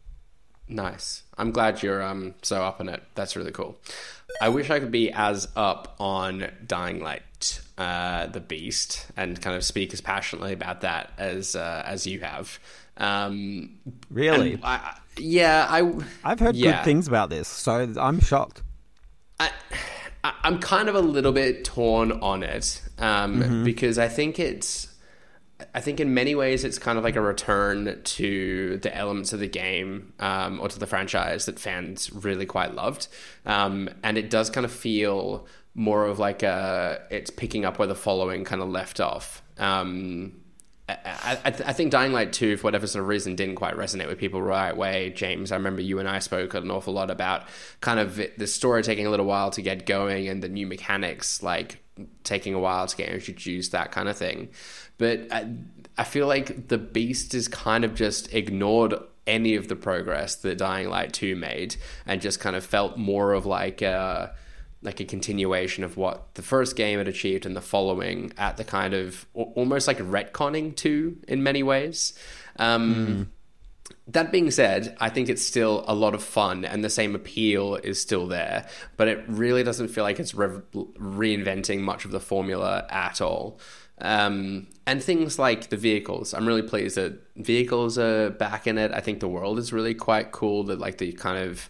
Nice. I'm glad you're um so up on it. That's really cool. I wish I could be as up on Dying Light, uh, the Beast, and kind of speak as passionately about that as uh, as you have. Um, really? I, yeah, I. I've heard yeah. good things about this, so I'm shocked. I, I I'm kind of a little bit torn on it um, mm-hmm. because I think it's. I think in many ways it's kind of like a return to the elements of the game um, or to the franchise that fans really quite loved. Um, and it does kind of feel more of like a, it's picking up where the following kind of left off. Um, I, I, I think Dying Light two, for whatever sort of reason, didn't quite resonate with people right away. James, I remember you and I spoke an awful lot about kind of the story taking a little while to get going and the new mechanics, like taking a while to get introduced, that kind of thing. But I, I feel like the Beast is kind of just ignored any of the progress that Dying Light two made and just kind of felt more of like a, like a continuation of what the first game had achieved and the following at the kind of almost like retconning two in many ways. Um, mm. That being said, I think it's still a lot of fun and the same appeal is still there, but it really doesn't feel like it's re- reinventing much of the formula at all. Um, and things like the vehicles, I'm really pleased that vehicles are back in it. I think the world is really quite cool, that like the kind of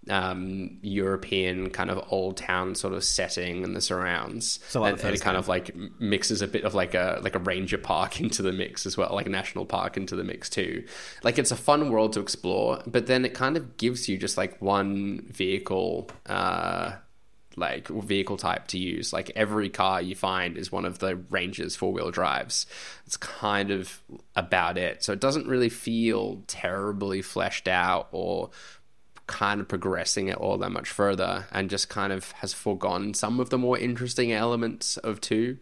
um, European kind of old town sort of setting and the surrounds. So like and, and it kind of like mixes a bit of like a like a ranger park into the mix as well, like a national park into the mix too. Like it's a fun world to explore, but then it kind of gives you just like one vehicle uh like vehicle type to use. Like every car you find is one of the Ranger's four-wheel drives. It's kind of about it. So it doesn't really feel terribly fleshed out or kind of progressing it all that much further, and just kind of has foregone some of the more interesting elements of two.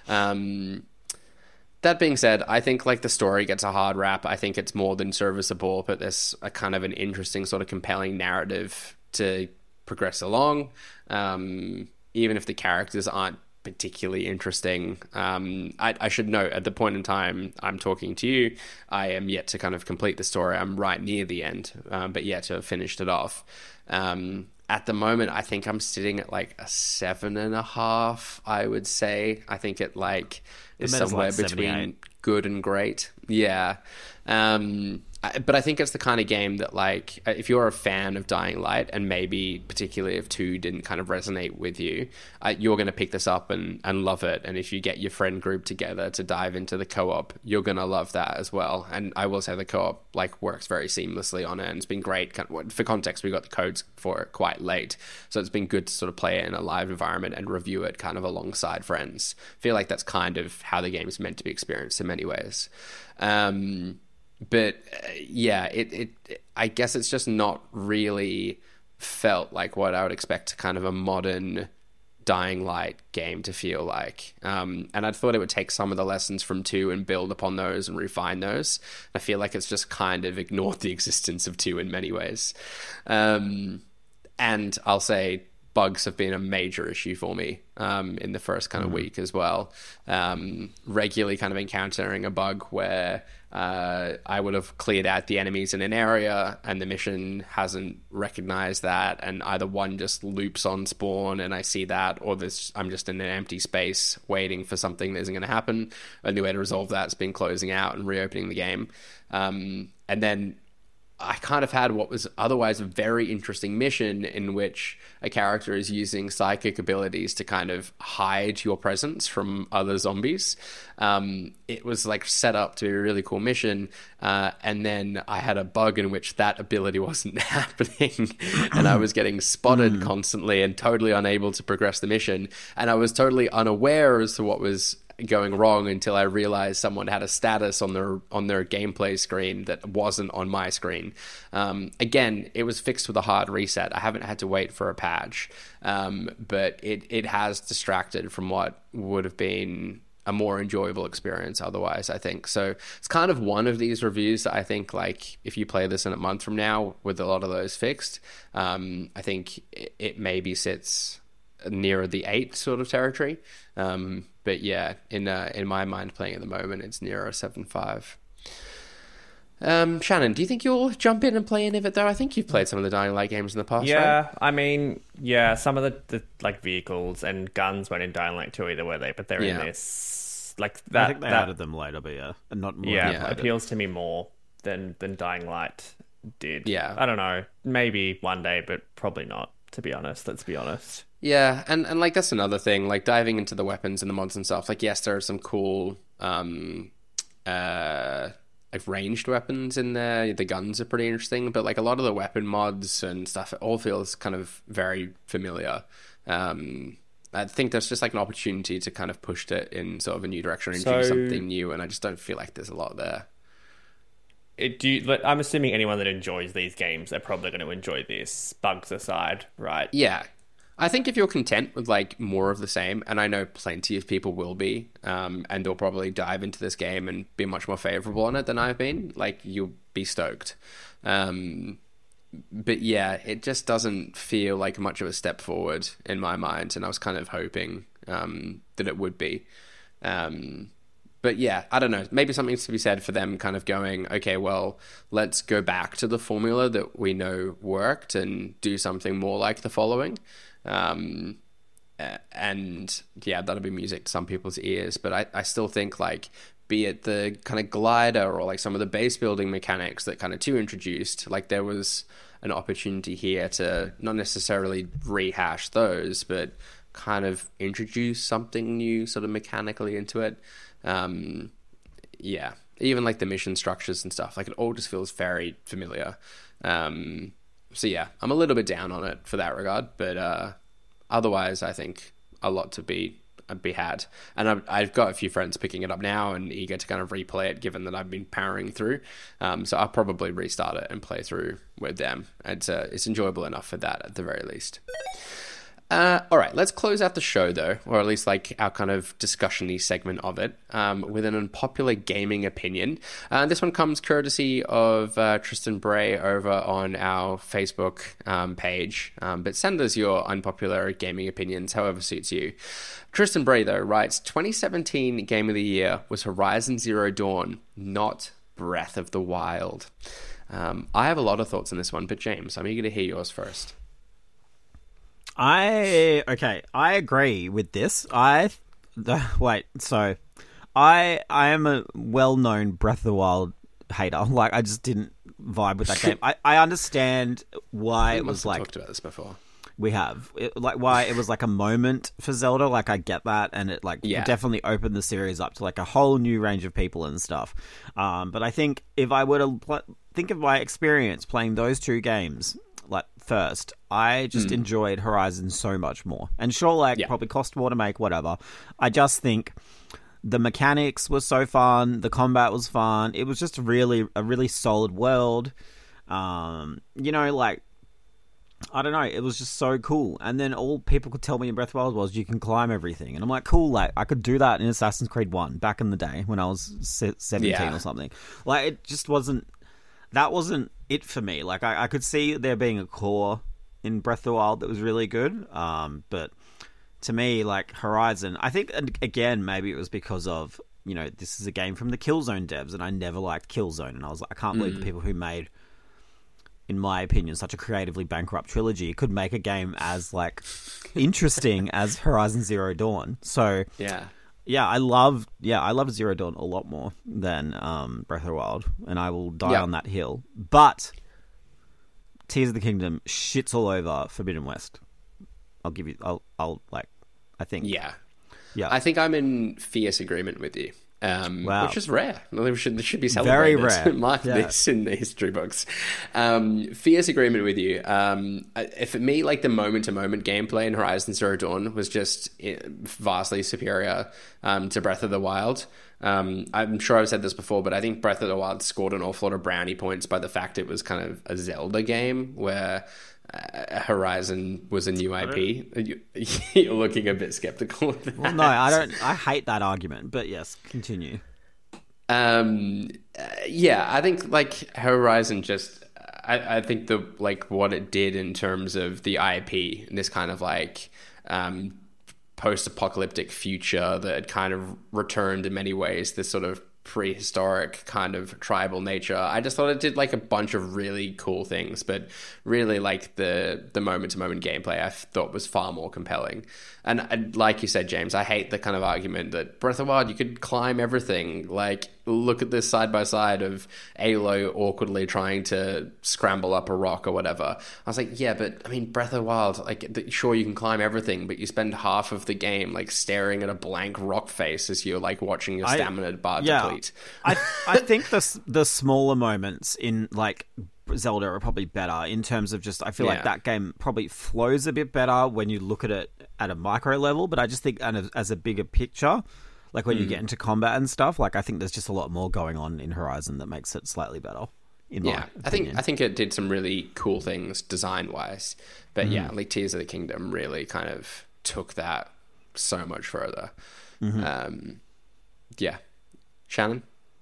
Um, that being said, I think like the story gets a hard rap. I think it's more than serviceable, but there's a kind of an interesting sort of compelling narrative to progress along, um, even if the characters aren't particularly interesting. Um, I, I should note, at the point in time I'm talking to you, I am yet to kind of complete the story. I'm right near the end, um, but yet to have finished it off. Um, at the moment, I think I'm sitting at like a seven and a half, I would say. I think it like is somewhere like between good and great. Yeah. Um, but I think it's the kind of game that, like, if you're a fan of Dying Light, and maybe particularly if two didn't kind of resonate with you, uh, you're going to pick this up and, and love it. And if you get your friend group together to dive into the co-op, you're going to love that as well. And I will say the co-op, like, works very seamlessly on it, and it's been great. For context, we got the codes for it quite late, so it's been good to sort of play it in a live environment and review it kind of alongside friends. I feel like that's kind of how the game is meant to be experienced in many ways. Um... But uh, yeah, it, it, I guess it's just not really felt like what I would expect kind of a modern Dying Light game to feel like. Um, and I thought it would take some of the lessons from two and build upon those and refine those. I feel like it's just kind of ignored the existence of two in many ways. Um, and I'll say bugs have been a major issue for me um, in the first kind of mm-hmm. week as well. Um, regularly kind of encountering a bug where Uh, I would have cleared out the enemies in an area and the mission hasn't recognized that, and either one just loops on spawn and I see that, or this I'm just in an empty space waiting for something that isn't going to happen. Only way to resolve that has been closing out and reopening the game. Um, and then I kind of had what was otherwise a very interesting mission in which a character is using psychic abilities to kind of hide your presence from other zombies. Um, it was like set up to be a really cool mission. Uh, and then I had a bug in which that ability wasn't happening. And I was getting spotted mm. constantly and totally unable to progress the mission. And I was totally unaware as to what was going wrong until I realized someone had a status on their on their gameplay screen that wasn't on my screen. Um, again, it was fixed with a hard reset. I haven't had to wait for a patch, um, but it it has distracted from what would have been a more enjoyable experience otherwise, I think. So it's kind of one of these reviews that I think, like, if you play this in a month from now with a lot of those fixed, um, I think it, it maybe sits nearer the eight sort of territory. Um, but yeah, in uh, in my mind, playing at the moment, it's nearer a seven five. Um, Shannon, do you think you'll jump in and play any of it, though? I think you've played some of the Dying Light games in the past, yeah, right? I mean, yeah, some of the, the like vehicles and guns weren't in Dying Light two either, were they? But they're Yeah. in this. Like that, I think they that, added them later, but yeah, and not more. yeah, than I played it. appeals to me more than than Dying Light did. Yeah. I don't know, maybe one day, but probably not. To be honest, let's be honest. Yeah, and, and like that's another thing, like diving into the weapons and the mods and stuff. Like, yes, there are some cool um uh like ranged weapons in there. The guns are pretty interesting, but like a lot of the weapon mods and stuff, it all feels kind of very familiar. Um I think there's just like an opportunity to kind of push it in sort of a new direction and do So- something new, and I just don't feel like there's a lot there. It, do you, like, I'm assuming anyone that enjoys these games are probably going to enjoy this, bugs aside, right? Yeah. I think if you're content with like more of the same, and I know plenty of people will be, um, and they'll probably dive into this game and be much more favorable on it than I've been, like you'll be stoked. Um, but yeah, it just doesn't feel like much of a step forward in my mind, and I was kind of hoping um, that it would be. Um, but yeah, I don't know. Maybe something's to be said for them kind of going, okay, well, let's go back to the formula that we know worked and do something more like the following. Um, and yeah, that'll be music to some people's ears. But I, I still think, like, be it the kind of glider or like some of the base building mechanics that kind of two introduced, like there was an opportunity here to not necessarily rehash those, but kind of introduce something new sort of mechanically into it. Um, yeah, even like the mission structures and stuff, like it all just feels very familiar. Um, so yeah, I'm a little bit down on it for that regard, but uh, otherwise I think a lot to be be had. And I've, I've got a few friends picking it up now and eager to kind of replay it, given that I've been powering through. Um, so I'll probably restart it and play through with them. It's, uh, it's enjoyable enough for that at the very least. Uh, all right, let's close out the show, though, or at least like our kind of discussion-y segment of it, um, with an unpopular gaming opinion. Uh, this one comes courtesy of uh, Tristan Bray over on our Facebook um, page, um, but send us your unpopular gaming opinions, however suits you. Tristan Bray, though, writes, twenty seventeen Game of the Year was Horizon Zero Dawn, not Breath of the Wild. Um, I have a lot of thoughts on this one, but James, I'm eager to hear yours first. I okay. I agree with this. I the, wait. So, I I am a well-known Breath of the Wild hater. Like, I just didn't vibe with that game. I, I understand why We it must was have like talked about this before. we have it, like why it was like a moment for Zelda. Like, I get that, and it like Yeah. it definitely opened the series up to like a whole new range of people and stuff. Um, but I think if I were to pl- think of my experience playing those two games, like first, I just Mm. enjoyed Horizon so much more. And sure, like Yeah. probably cost more to make, whatever. I just think the mechanics were so fun, the combat was fun. It was just really a really solid world. Um, you know, like I don't know, it was just so cool. And then all people could tell me in Breath of the Wild was you can climb everything. And I'm like, cool, like I could do that in Assassin's Creed one back in the day when I was se- seventeen Yeah. or something. Like, it just wasn't that wasn't it for me. Like, I, I could see there being a core in Breath of the Wild that was really good. Um, but to me, like Horizon, I think, and again, maybe it was because of, you know, this is a game from the Killzone devs, and I never liked Killzone. And I was like, I can't believe the people who made, in my opinion, such a creatively bankrupt trilogy could make a game as, like, interesting as Horizon Zero Dawn. So, Yeah. yeah, I love yeah, I love Zero Dawn a lot more than um, Breath of the Wild, and I will die Yep. on that hill. But Tears of the Kingdom shits all over Forbidden West. I'll give you, I'll, I'll like, I think, Yeah. yeah, I think I'm in fierce agreement with you. Um, Wow. which is rare. Well, should, should be Very celebrated. rare. Mark Yeah. this in the history books. Um, fierce agreement with you. Um, I- for me, like the moment-to-moment gameplay in Horizon Zero Dawn was just eh, vastly superior um, to Breath of the Wild. Um, I'm sure I've said this before, but I think Breath of the Wild scored an awful lot of brownie points by the fact it was kind of a Zelda game where uh, Horizon was a new I P. You, you're looking a bit skeptical of that. Well, no, I don't. I hate that argument. But yes, continue. Um, uh, yeah, I think like Horizon just, I, I think the like what it did in terms of the I P, this kind of like um, post-apocalyptic future that had kind of returned in many ways, this sort of prehistoric kind of tribal nature. I just thought it did like a bunch of really cool things, but really like the the moment to moment gameplay I thought was far more compelling. And, and like you said, James, I hate the kind of argument that Breath of the Wild you could climb everything. Like look at this side by side of Aloy awkwardly trying to scramble up a rock or whatever. I was like, yeah, but I mean Breath of the Wild, like sure you can climb everything, but you spend half of the game like staring at a blank rock face as you're like watching your I- stamina bar yeah. deplete. I I think the s- the smaller moments in like Zelda are probably better in terms of just I feel like Yeah. that game probably flows a bit better when you look at it at a micro level, but I just think and as a bigger picture, like when you get into combat and stuff, like I think there's just a lot more going on in Horizon that makes it slightly better. In Yeah, my I think opinion. I think it did some really cool things design wise, but yeah, like Tears of the Kingdom really kind of took that so much further. Um, yeah, Shannon.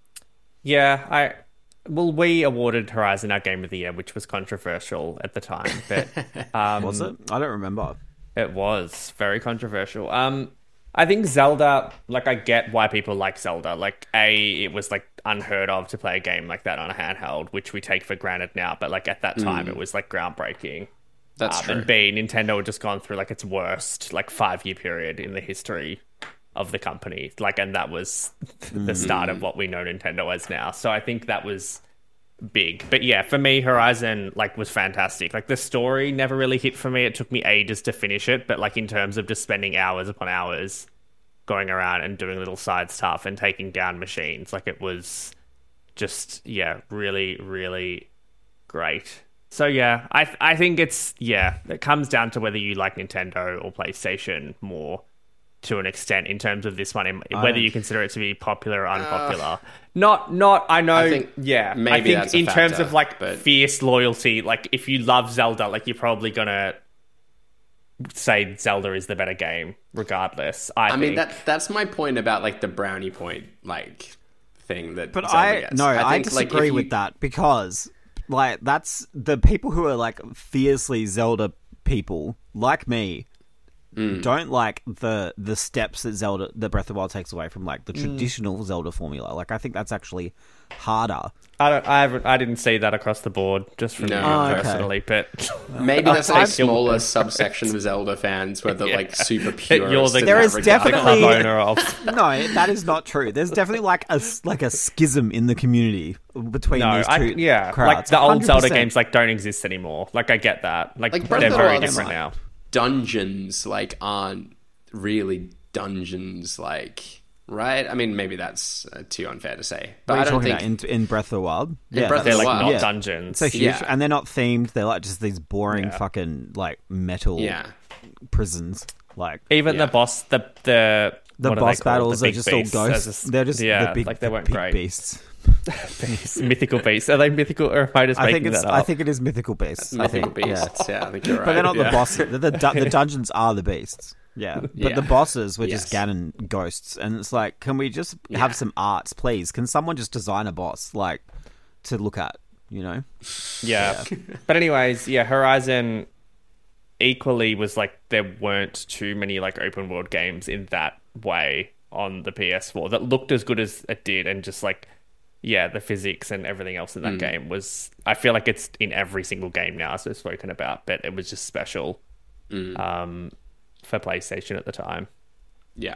Yeah, I well, we awarded Horizon our Game of the Year, which was controversial at the time, but um, was it? I don't remember. it was very controversial. Um, I think Zelda, like, I get why people like Zelda. Like, A, it was, like, unheard of to play a game like that on a handheld, which we take for granted now, but, like, at that time, it was, like, groundbreaking. That's Um, true. And B, Nintendo had just gone through, like, its worst, like, five-year period in the history of the company. Like, and that was the start of what we know Nintendo as now. So I think that was big. But yeah, for me, Horizon, like, was fantastic. Like, the story never really hit for me. It took me ages to finish it. But, like, in terms of just spending hours upon hours going around and doing little side stuff and taking down machines, like, it was just, yeah, really, really great. So yeah, I I think it's, yeah, it comes down to whether you like Nintendo or PlayStation more to an extent in terms of this one, in- whether you consider it to be popular or unpopular. not, not, I know, I think yeah. maybe I think that's a in terms factor, of like but- fierce loyalty, like if you love Zelda, like you're probably gonna say Zelda is the better game, regardless. I, I think. mean that that's my point about like the brownie point like thing that. But Zelda I gets. no, I, think, like, disagree if with you- that because like that's the people who are like fiercely Zelda people like me Mm. don't like the the steps that Zelda the Breath of the Wild takes away from like Mm. the traditional Zelda formula. Like I think that's actually harder. I don't, I haven't, I didn't see that across the board, just from No. me Oh, okay. personally, but Maybe that's a I'm- smaller subsection of Zelda fans where they're Yeah. like super You're purists. the- in There that is regard. definitely- club owner of. No, that is not true. There's definitely like a s- like a schism in the community between No, these I, two yeah, crowds. like the old Zelda one hundred percent. games like don't exist anymore. Like I get that, like, Like, Breath they're of the very Wild is different like- now. Dungeons like aren't really dungeons like right. I mean, maybe that's uh, too unfair to say, but What are I you don't talking think about in, in Breath of the Wild? Yeah, Breath of They're the like Wild. not Yeah. dungeons. so huge, Yeah. and they're not themed. They're like just these boring Yeah. fucking like metal yeah. prisons. Like Even Yeah. the boss, the the the what are boss they called? battles The are big just all beasts. ghosts. They're They're just yeah, the big, like they the weren't big great. beasts. mythical beasts. Are they mythical or am I just I making think it's. that up? I think it is mythical beasts. I Mythical think, yeah. beasts. Yeah. I think you're right. But they're not yeah. the boss. The, the, du- the dungeons are the beasts. Yeah, but Yeah. the bosses were Yes. just Ganon ghosts, and it's like, can we just Yeah. have some arts, please? Can someone just design a boss like to look at? You know, Yeah. But anyways, yeah, Horizon equally was like there weren't too many like open world games in that way on the P S four that looked as good as it did, and just like, yeah, the physics and everything else in that game was, I feel like it's in every single game now, as we've spoken about, but it was just special um, for PlayStation at the time. Yeah.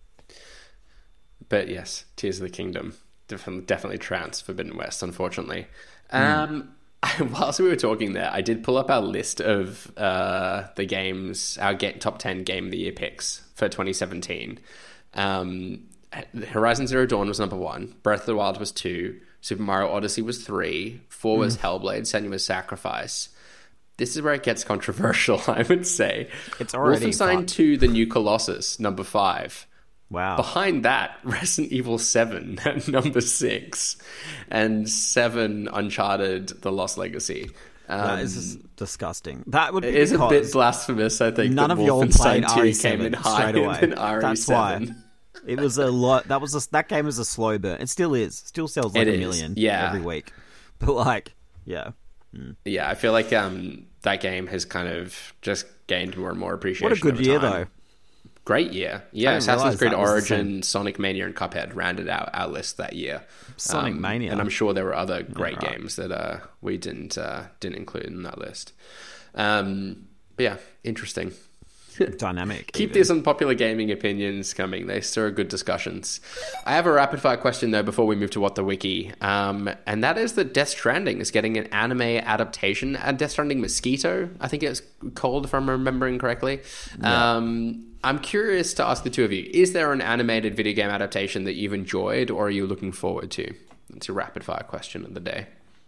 But yes, Tears of the Kingdom definitely, definitely trounced Forbidden West, unfortunately. Um, whilst we were talking there, I did pull up our list of uh, the games, our get top ten game of the year picks for twenty seventeen. Um, Horizon Zero Dawn was number one. Breath of the Wild was two. Super Mario Odyssey was three. Four was Mm. Hellblade. Senua's Sacrifice. This is where it gets controversial, I would say. It's already Wolfenstein fucked. two, The New Colossus, number five. Wow. Behind that, Resident Evil seven at number six. And seven, Uncharted, The Lost Legacy. Um, That is just disgusting. That would be it is a bit because blasphemous, I think, none that of y'all played Wolfenstein two R E came in seven higher straight away. than R E seven. That's why. It was a lot. That was a, that game was a slow burn. It still is. Still sells like It a is, million yeah. every week. But like, yeah. Yeah, I feel like um, that game has kind of just gained more and more appreciation. What a good over year, time. though. Great year. Yeah, I didn't Assassin's realise Creed that was the Origin, Sonic Mania, and Cuphead rounded out our list that year. Sonic Um, Mania. and I'm sure there were other great right. games that uh, we didn't uh, didn't include in that list. Um, but yeah, interesting. Dynamic. Keep even. these unpopular gaming opinions coming. They stir good discussions. I have a rapid fire question, though, before we move to What the Wiki. Um, and that is that Death Stranding is getting an anime adaptation. And Death Stranding Mosquito, I think it's called, if I'm remembering correctly. Yeah. Um, I'm curious to ask the two of you, is there an animated video game adaptation that you've enjoyed or are you looking forward to? It's a rapid fire question of the day.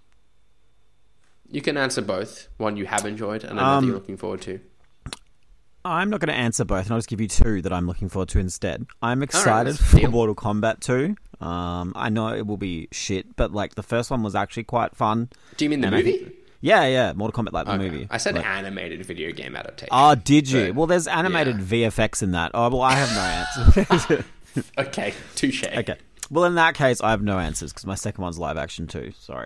You can answer both. One you have enjoyed and another Um, you're looking forward to. I'm not going to answer both, and I'll just give you two that I'm looking forward to instead. I'm excited let's for deal. Mortal Kombat two. Um, I know it will be shit, but like the first one was actually quite fun. Do you mean the And I movie? think- Yeah, yeah, Mortal Kombat like the Okay. movie. I said Like- animated video game adaptation. Oh, did you? But- Well, there's animated yeah. V F X in that. Oh, well, I have no answers. Okay, touche. Okay. Well, in that case, I have no answers because my second one's live action too. Sorry.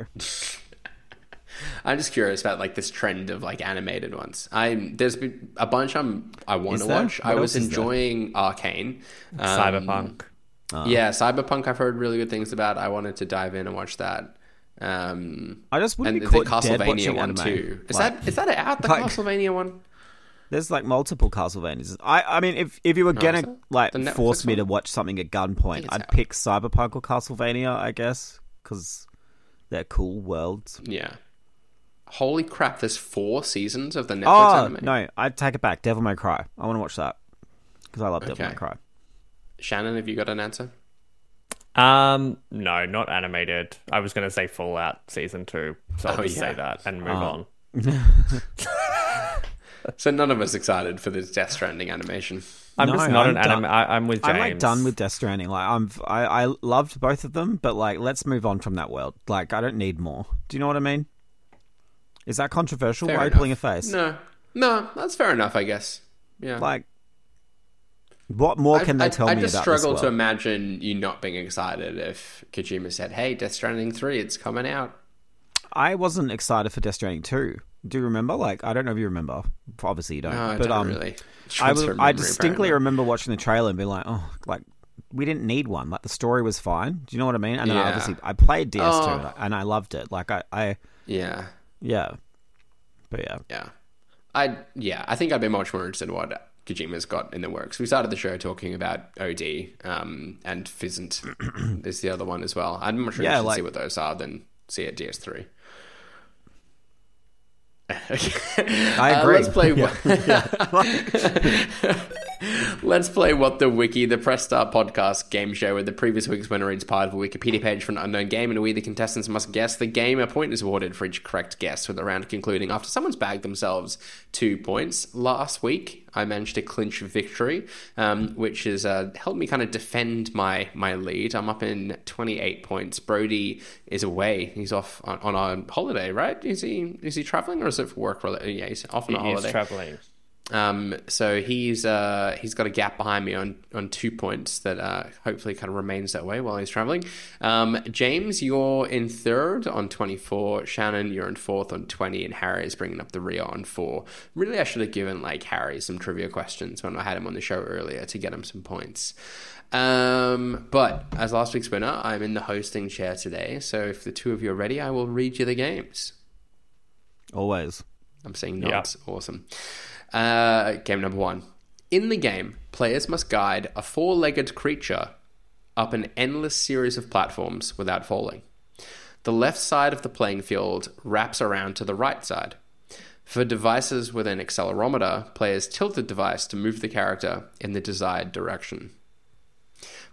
I'm just curious about like this trend of like animated ones. I there's been a bunch I'm I want Is to there? watch. What I was else is there? enjoying Arcane. Um, Cyberpunk. Yeah, Cyberpunk. I've heard really good things about. I wanted to dive in and watch that. Um, I just wouldn't and be the caught dead Castlevania watching one anime. too. Is Like- that is that out the like- Castlevania one? There's like multiple Castlevanias. I, I mean, if if you were is gonna that like the Netflix force me one? to watch something at gunpoint, it's I'd out. pick Cyberpunk or Castlevania, I guess, because they're cool worlds. Yeah. Holy crap! There's four seasons of the Netflix Oh anime. no, I'd take it back. Devil May Cry. I want to watch that because I love Devil Okay. May Cry. Shannon, have you got an answer? Um, no, not animated. I was going to say Fallout season two, so I'll Oh, just yeah. say that and move Oh. on. So none of us excited for this Death Stranding animation. I'm No, just not I'm an done- anime. I, I'm with James. I'm like done with Death Stranding. Like I'm, I, I loved both of them, but like let's move on from that world. Like I don't need more. Do you know what I mean? Is that controversial? Fair Why are you enough. pulling a face? No, no, that's fair enough, I guess. Yeah. Like, what more can I, they tell I, me I just about struggle this to world? imagine you not being excited if Kojima said, "Hey, Death Stranding three, it's coming out." I wasn't excited for Death Stranding two. Do you remember? Like, I don't know if you remember. Obviously, you don't. No, I but don't um, really. I was, Short-term I memory, distinctly apparently. remember watching the trailer and being like, oh, like we didn't need one. Like the story was fine. Do you know what I mean? And then I Yeah. obviously I played D S two Oh. and I loved it. Like I, I, Yeah, yeah, but yeah. yeah. I yeah, I think I'd be much more interested in what Kojima's got in the works. We started the show talking about O D um, and Fizzant is the other one as well. I'm much more Yeah, interested like- to see what those are than see it D S three. I Uh, agree. let's play. Let's play What the Wiki, the Press Start podcast game show where the previous week's winner reads part of a Wikipedia page for an unknown game, and we, the contestants, must guess the game. A point is awarded for each correct guess, with the round concluding after someone's bagged themselves two points. Last week, I managed to clinch victory, um, which has uh, helped me kind of defend my my lead. I'm up in twenty-eight points. Brody is away. He's off on, on a holiday, right? Is he is he traveling or is it for work? Yeah, he's off on a He is holiday. traveling. Um, so he's uh, he's got a gap behind me on, on two points that uh, hopefully kind of remains that way while he's traveling. Um, James, you're in third on twenty-four. Shannon, you're in fourth on twenty, and Harry is bringing up the rear on four. Really, I should have given like Harry some trivia questions when I had him on the show earlier to get him some points. Um, but as last week's winner, I'm in the hosting chair today. So if the two of you are ready, I will read you the games. Always. I'm saying Yeah. nods. Awesome. Uh, game number one. In the game, players must guide a four-legged creature up an endless series of platforms without falling. The left side of the playing field wraps around to the right side. For devices with an accelerometer, players tilt the device to move the character in the desired direction.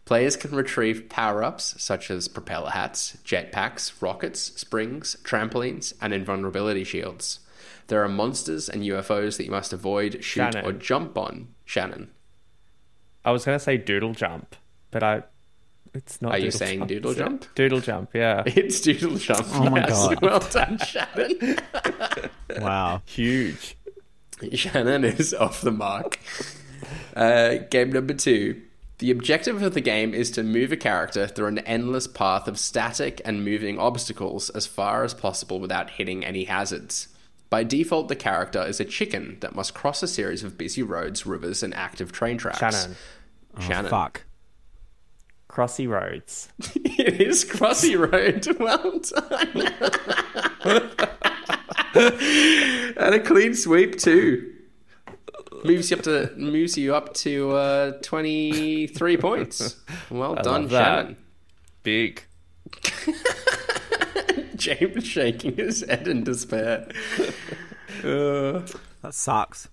Players can retrieve power-ups such as propeller hats, jetpacks, rockets, springs, trampolines, and invulnerability shields. There are monsters and U F Os that you must avoid, shoot, Shannon. or jump on. Shannon. I was going to say doodle jump, but I... It's not Are you doodle saying jump, doodle is it? jump? Doodle jump, yeah. It's doodle jump. Oh my yes. God. Well done, Shannon. Wow. Huge. Shannon is off the mark. Uh, game number two. The objective of the game is to move a character through an endless path of static and moving obstacles as far as possible without hitting any hazards. By default, the character is a chicken that must cross a series of busy roads, rivers, and active train tracks. Shannon. Oh, Shannon. fuck. Crossy roads. It is Crossy Road. Well done. And a clean sweep too. Moves you up to moves you up to uh, twenty-three points. Well I done, love that. Shannon. Big. James shaking his head in despair. Uh, That sucks.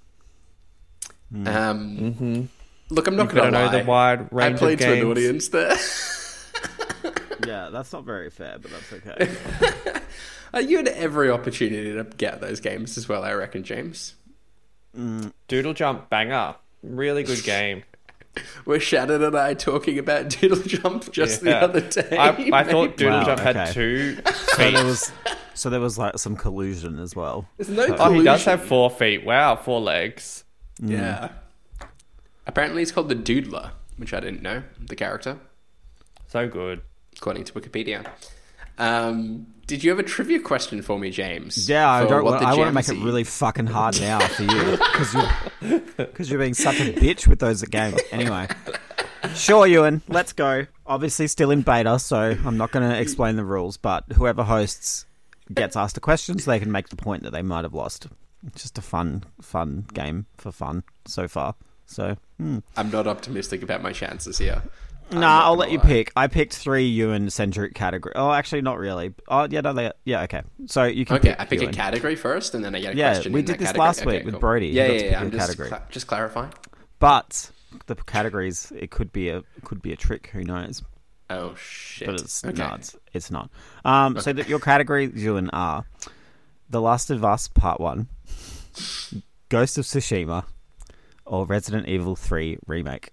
um, Look, I'm not You've going got to to lie. know the wide I range played of to an games. audience there. Yeah, that's not very fair, but that's okay. Uh, you had every opportunity to get those games as well, I reckon, James. Doodle jump banger. Really good game. Were Shannon and I talking about Doodle Jump just the Yeah. other day? I, I thought Doodle Wow, Jump had okay. two So feet. there was, so there was like some collusion as well. There's no So- Oh, he does collusion. have four feet. Wow, four legs. Yeah. Apparently he's called the Doodler, which I didn't know, the character, So good. according to Wikipedia. Um, did you have a trivia question for me, James? Yeah, I For don't. what Want, the I want to make gems it are? really fucking hard now for you because you because you're being such a bitch with those games. Anyway, sure, Ewan, let's go. Obviously, still in beta, so I'm not going to explain the rules. But whoever hosts gets asked a question, so they can make the point that they might have lost. It's just a fun, fun game for fun so far. So, hmm. I'm not optimistic about my chances here. I'm nah, not I'll gonna let you lie. pick. I picked three Ewan-centric category. Oh, actually, not really. Oh, yeah, no, they, yeah, okay. So you can Okay, pick I pick Ewan. a category first, and then I get a Yeah, question. we in did that this category. last Okay, week with cool. Brody. He Yeah, got yeah, to yeah. pick I'm a just, category. cla- just clarifying. But the categories, it could be a could be a trick. Who knows? Oh shit! But it's okay. no, it's, it's not. Um, so that your categories, Ewan, are The Last of Us Part One, Ghost of Tsushima, or Resident Evil Three Remake.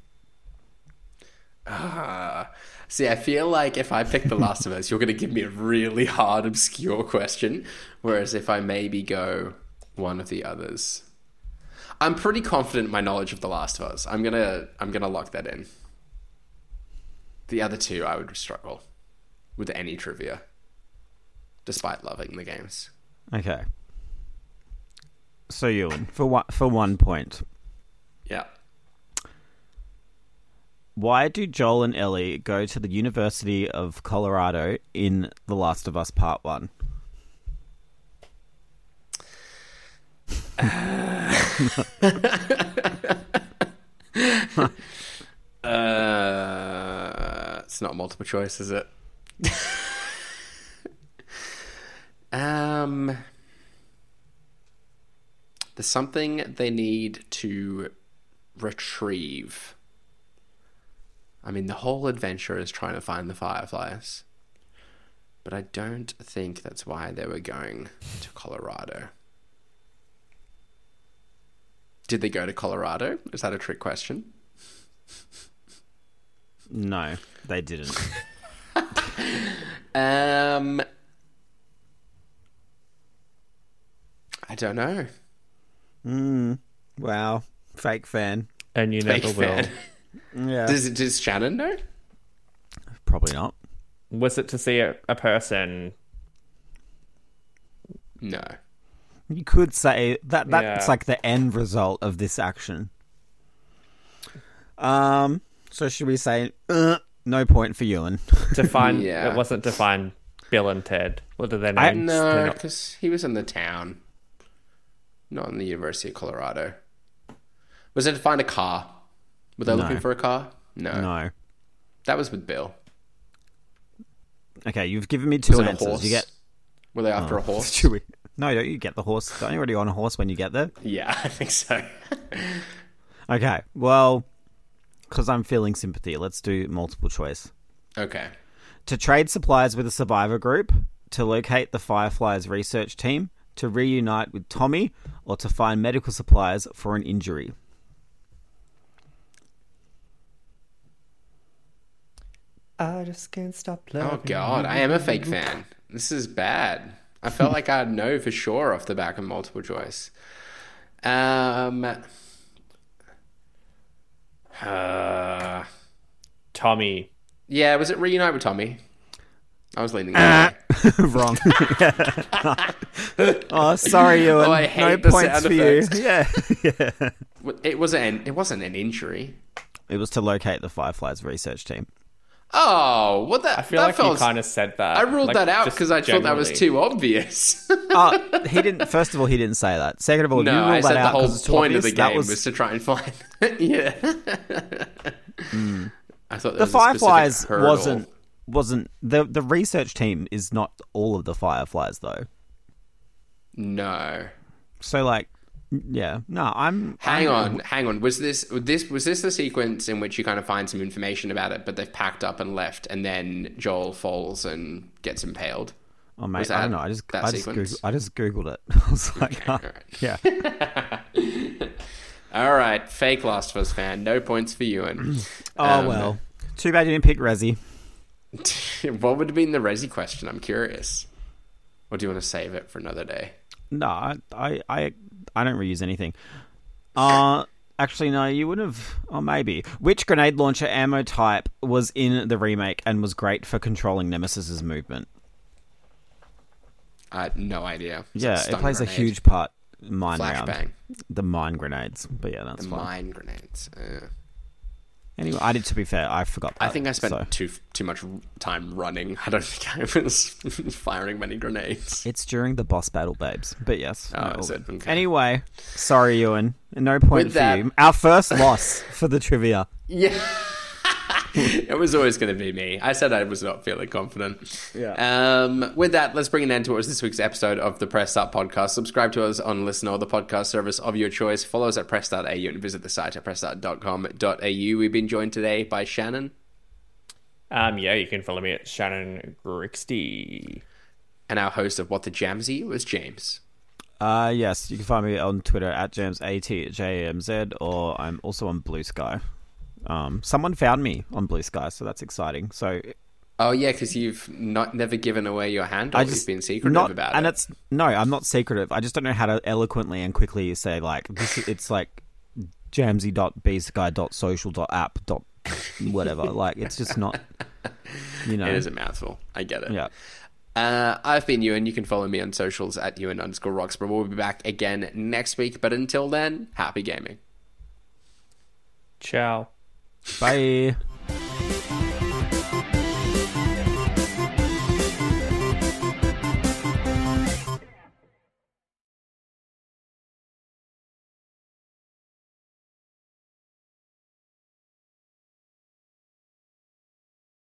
Ah, see, I feel like if I pick The Last of Us, you're going to give me a really hard, obscure question. Whereas if I maybe go one of the others, I'm pretty confident in my knowledge of The Last of Us. I'm gonna, I'm gonna lock that in. The other two, I would struggle with any trivia, despite loving the games. Okay. So Ewan, for one for one point, Yeah. why do Joel and Ellie go to the University of Colorado in The Last of Us Part One? Uh, it's not multiple choice, is it? um, there's something they need to retrieve. I mean, the whole adventure is trying to find the Fireflies, but I don't think that's why they were going to Colorado. Did they go to Colorado? Is that a trick question? No, they didn't. Um, I don't know. Mm, wow, fake fan. And you Fake never will. fan. Yeah, Does does Shannon know? probably not. Was it to see a, a person? No. You could say that that's Yeah. like the end result of this action. Um. So should we say uh, no point for Ewan? To find Yeah. it wasn't to find Bill and Ted. What are their I- names? They're No, not- because he was in the town, not in the University of Colorado. Was it to find a car? Were they No. looking for a car? No. No. That was with Bill. Okay, you've given me two Was it a answers. horse? You get Were they after Oh, a horse? should we- No, don't you get the horse? Don't you already on a horse when you get there? Yeah, I think so. Okay, well, because I'm feeling sympathy, let's do multiple choice. Okay. To trade supplies with a survivor group, to locate the Fireflies research team, to reunite with Tommy, or to find medical supplies for an injury. I just can't stop Oh loving God, you. I am a fake fan. This is bad. I felt like I'd know for sure off the back of multiple choice. Um. Uh, Tommy. yeah, was it reunite with Tommy? I was leaning that way. Wrong. Oh, sorry, Ewan. Oh, I no hate the points sound for effects. you. Yeah. yeah. It wasn't. An, it wasn't an injury. It was to locate the Fireflies research team. Oh, what that? I feel that like felt, you kind of said that. I ruled like, that out just because I thought that was generally. too obvious. Uh, he didn't. First of all, he didn't say that. Second of all, you no, ruled I that said the out whole 'cause it's too point of obvious. the That game was, was... to try and find. yeah. Mm. I thought there the was a specific Fireflies hurdle. wasn't wasn't the the research team is not all of the Fireflies though. No. So like, yeah, no, I'm. Hang I'm, on, hang on. Was this was this was this the sequence in which you kind of find some information about it, but they've packed up and left, and then Joel falls and gets impaled? Oh mate, Was I don't that know. I just that I just, sequence? Googled, I just googled it. I was like, Okay, oh, alright. yeah. All right, fake Last of Us fan. No points for Ewan. Oh Um, well, too bad you didn't pick Resi. What would have been the Resi question? I'm curious. Or do you want to save it for another day? No, I, I, I, I don't reuse anything. Uh, actually, no, you would have. Oh, maybe. Which grenade launcher ammo type was in the remake and was great for controlling Nemesis's movement? I had no idea. Is Yeah, that it stun plays a grenade? huge part. Mine round. Flashbang. The mine grenades. But yeah, that's The fine. mine grenades. Uh, Anyway, I did. To be fair, I forgot. That, I think I spent so. too too much time running. I don't think I was firing many grenades. It's during the boss battle, babes. But yes. Oh, no, is all it? good. Okay. Anyway, sorry, Ewan. No point With for that- you. Our first loss for the trivia. Yeah. It was always going to be me. I said I was not feeling confident. Yeah. Um, with that, let's bring an end to what was this week's episode of the Press Start podcast. Subscribe to us on Listen or the podcast service of your choice. Follow us at press dot a u and visit the site at press start dot com dot a u. We've been joined today by Shannon. Um, yeah, you can follow me at Shannon Grixty. And our host of What the Jamsy was James. Uh, yes, you can find me on Twitter at James A T J A M Z, or I'm also on Blue Sky. Um, someone found me on Blue Sky, so that's exciting. So Oh, yeah, because you've not never given away your handle. I You've just been secretive not, about and it. it's no, I'm not secretive. I just don't know how to eloquently and quickly say like this. is- It's like jamsy dot b sky dot social dot app dot whatever. Like it's just not. You know. It is a mouthful. I get it. Yeah. Uh, I've been Ewan. You can follow me on socials at Ewan underscore Roxborough. We'll be back again next week. But until then, happy gaming. Ciao. Bye.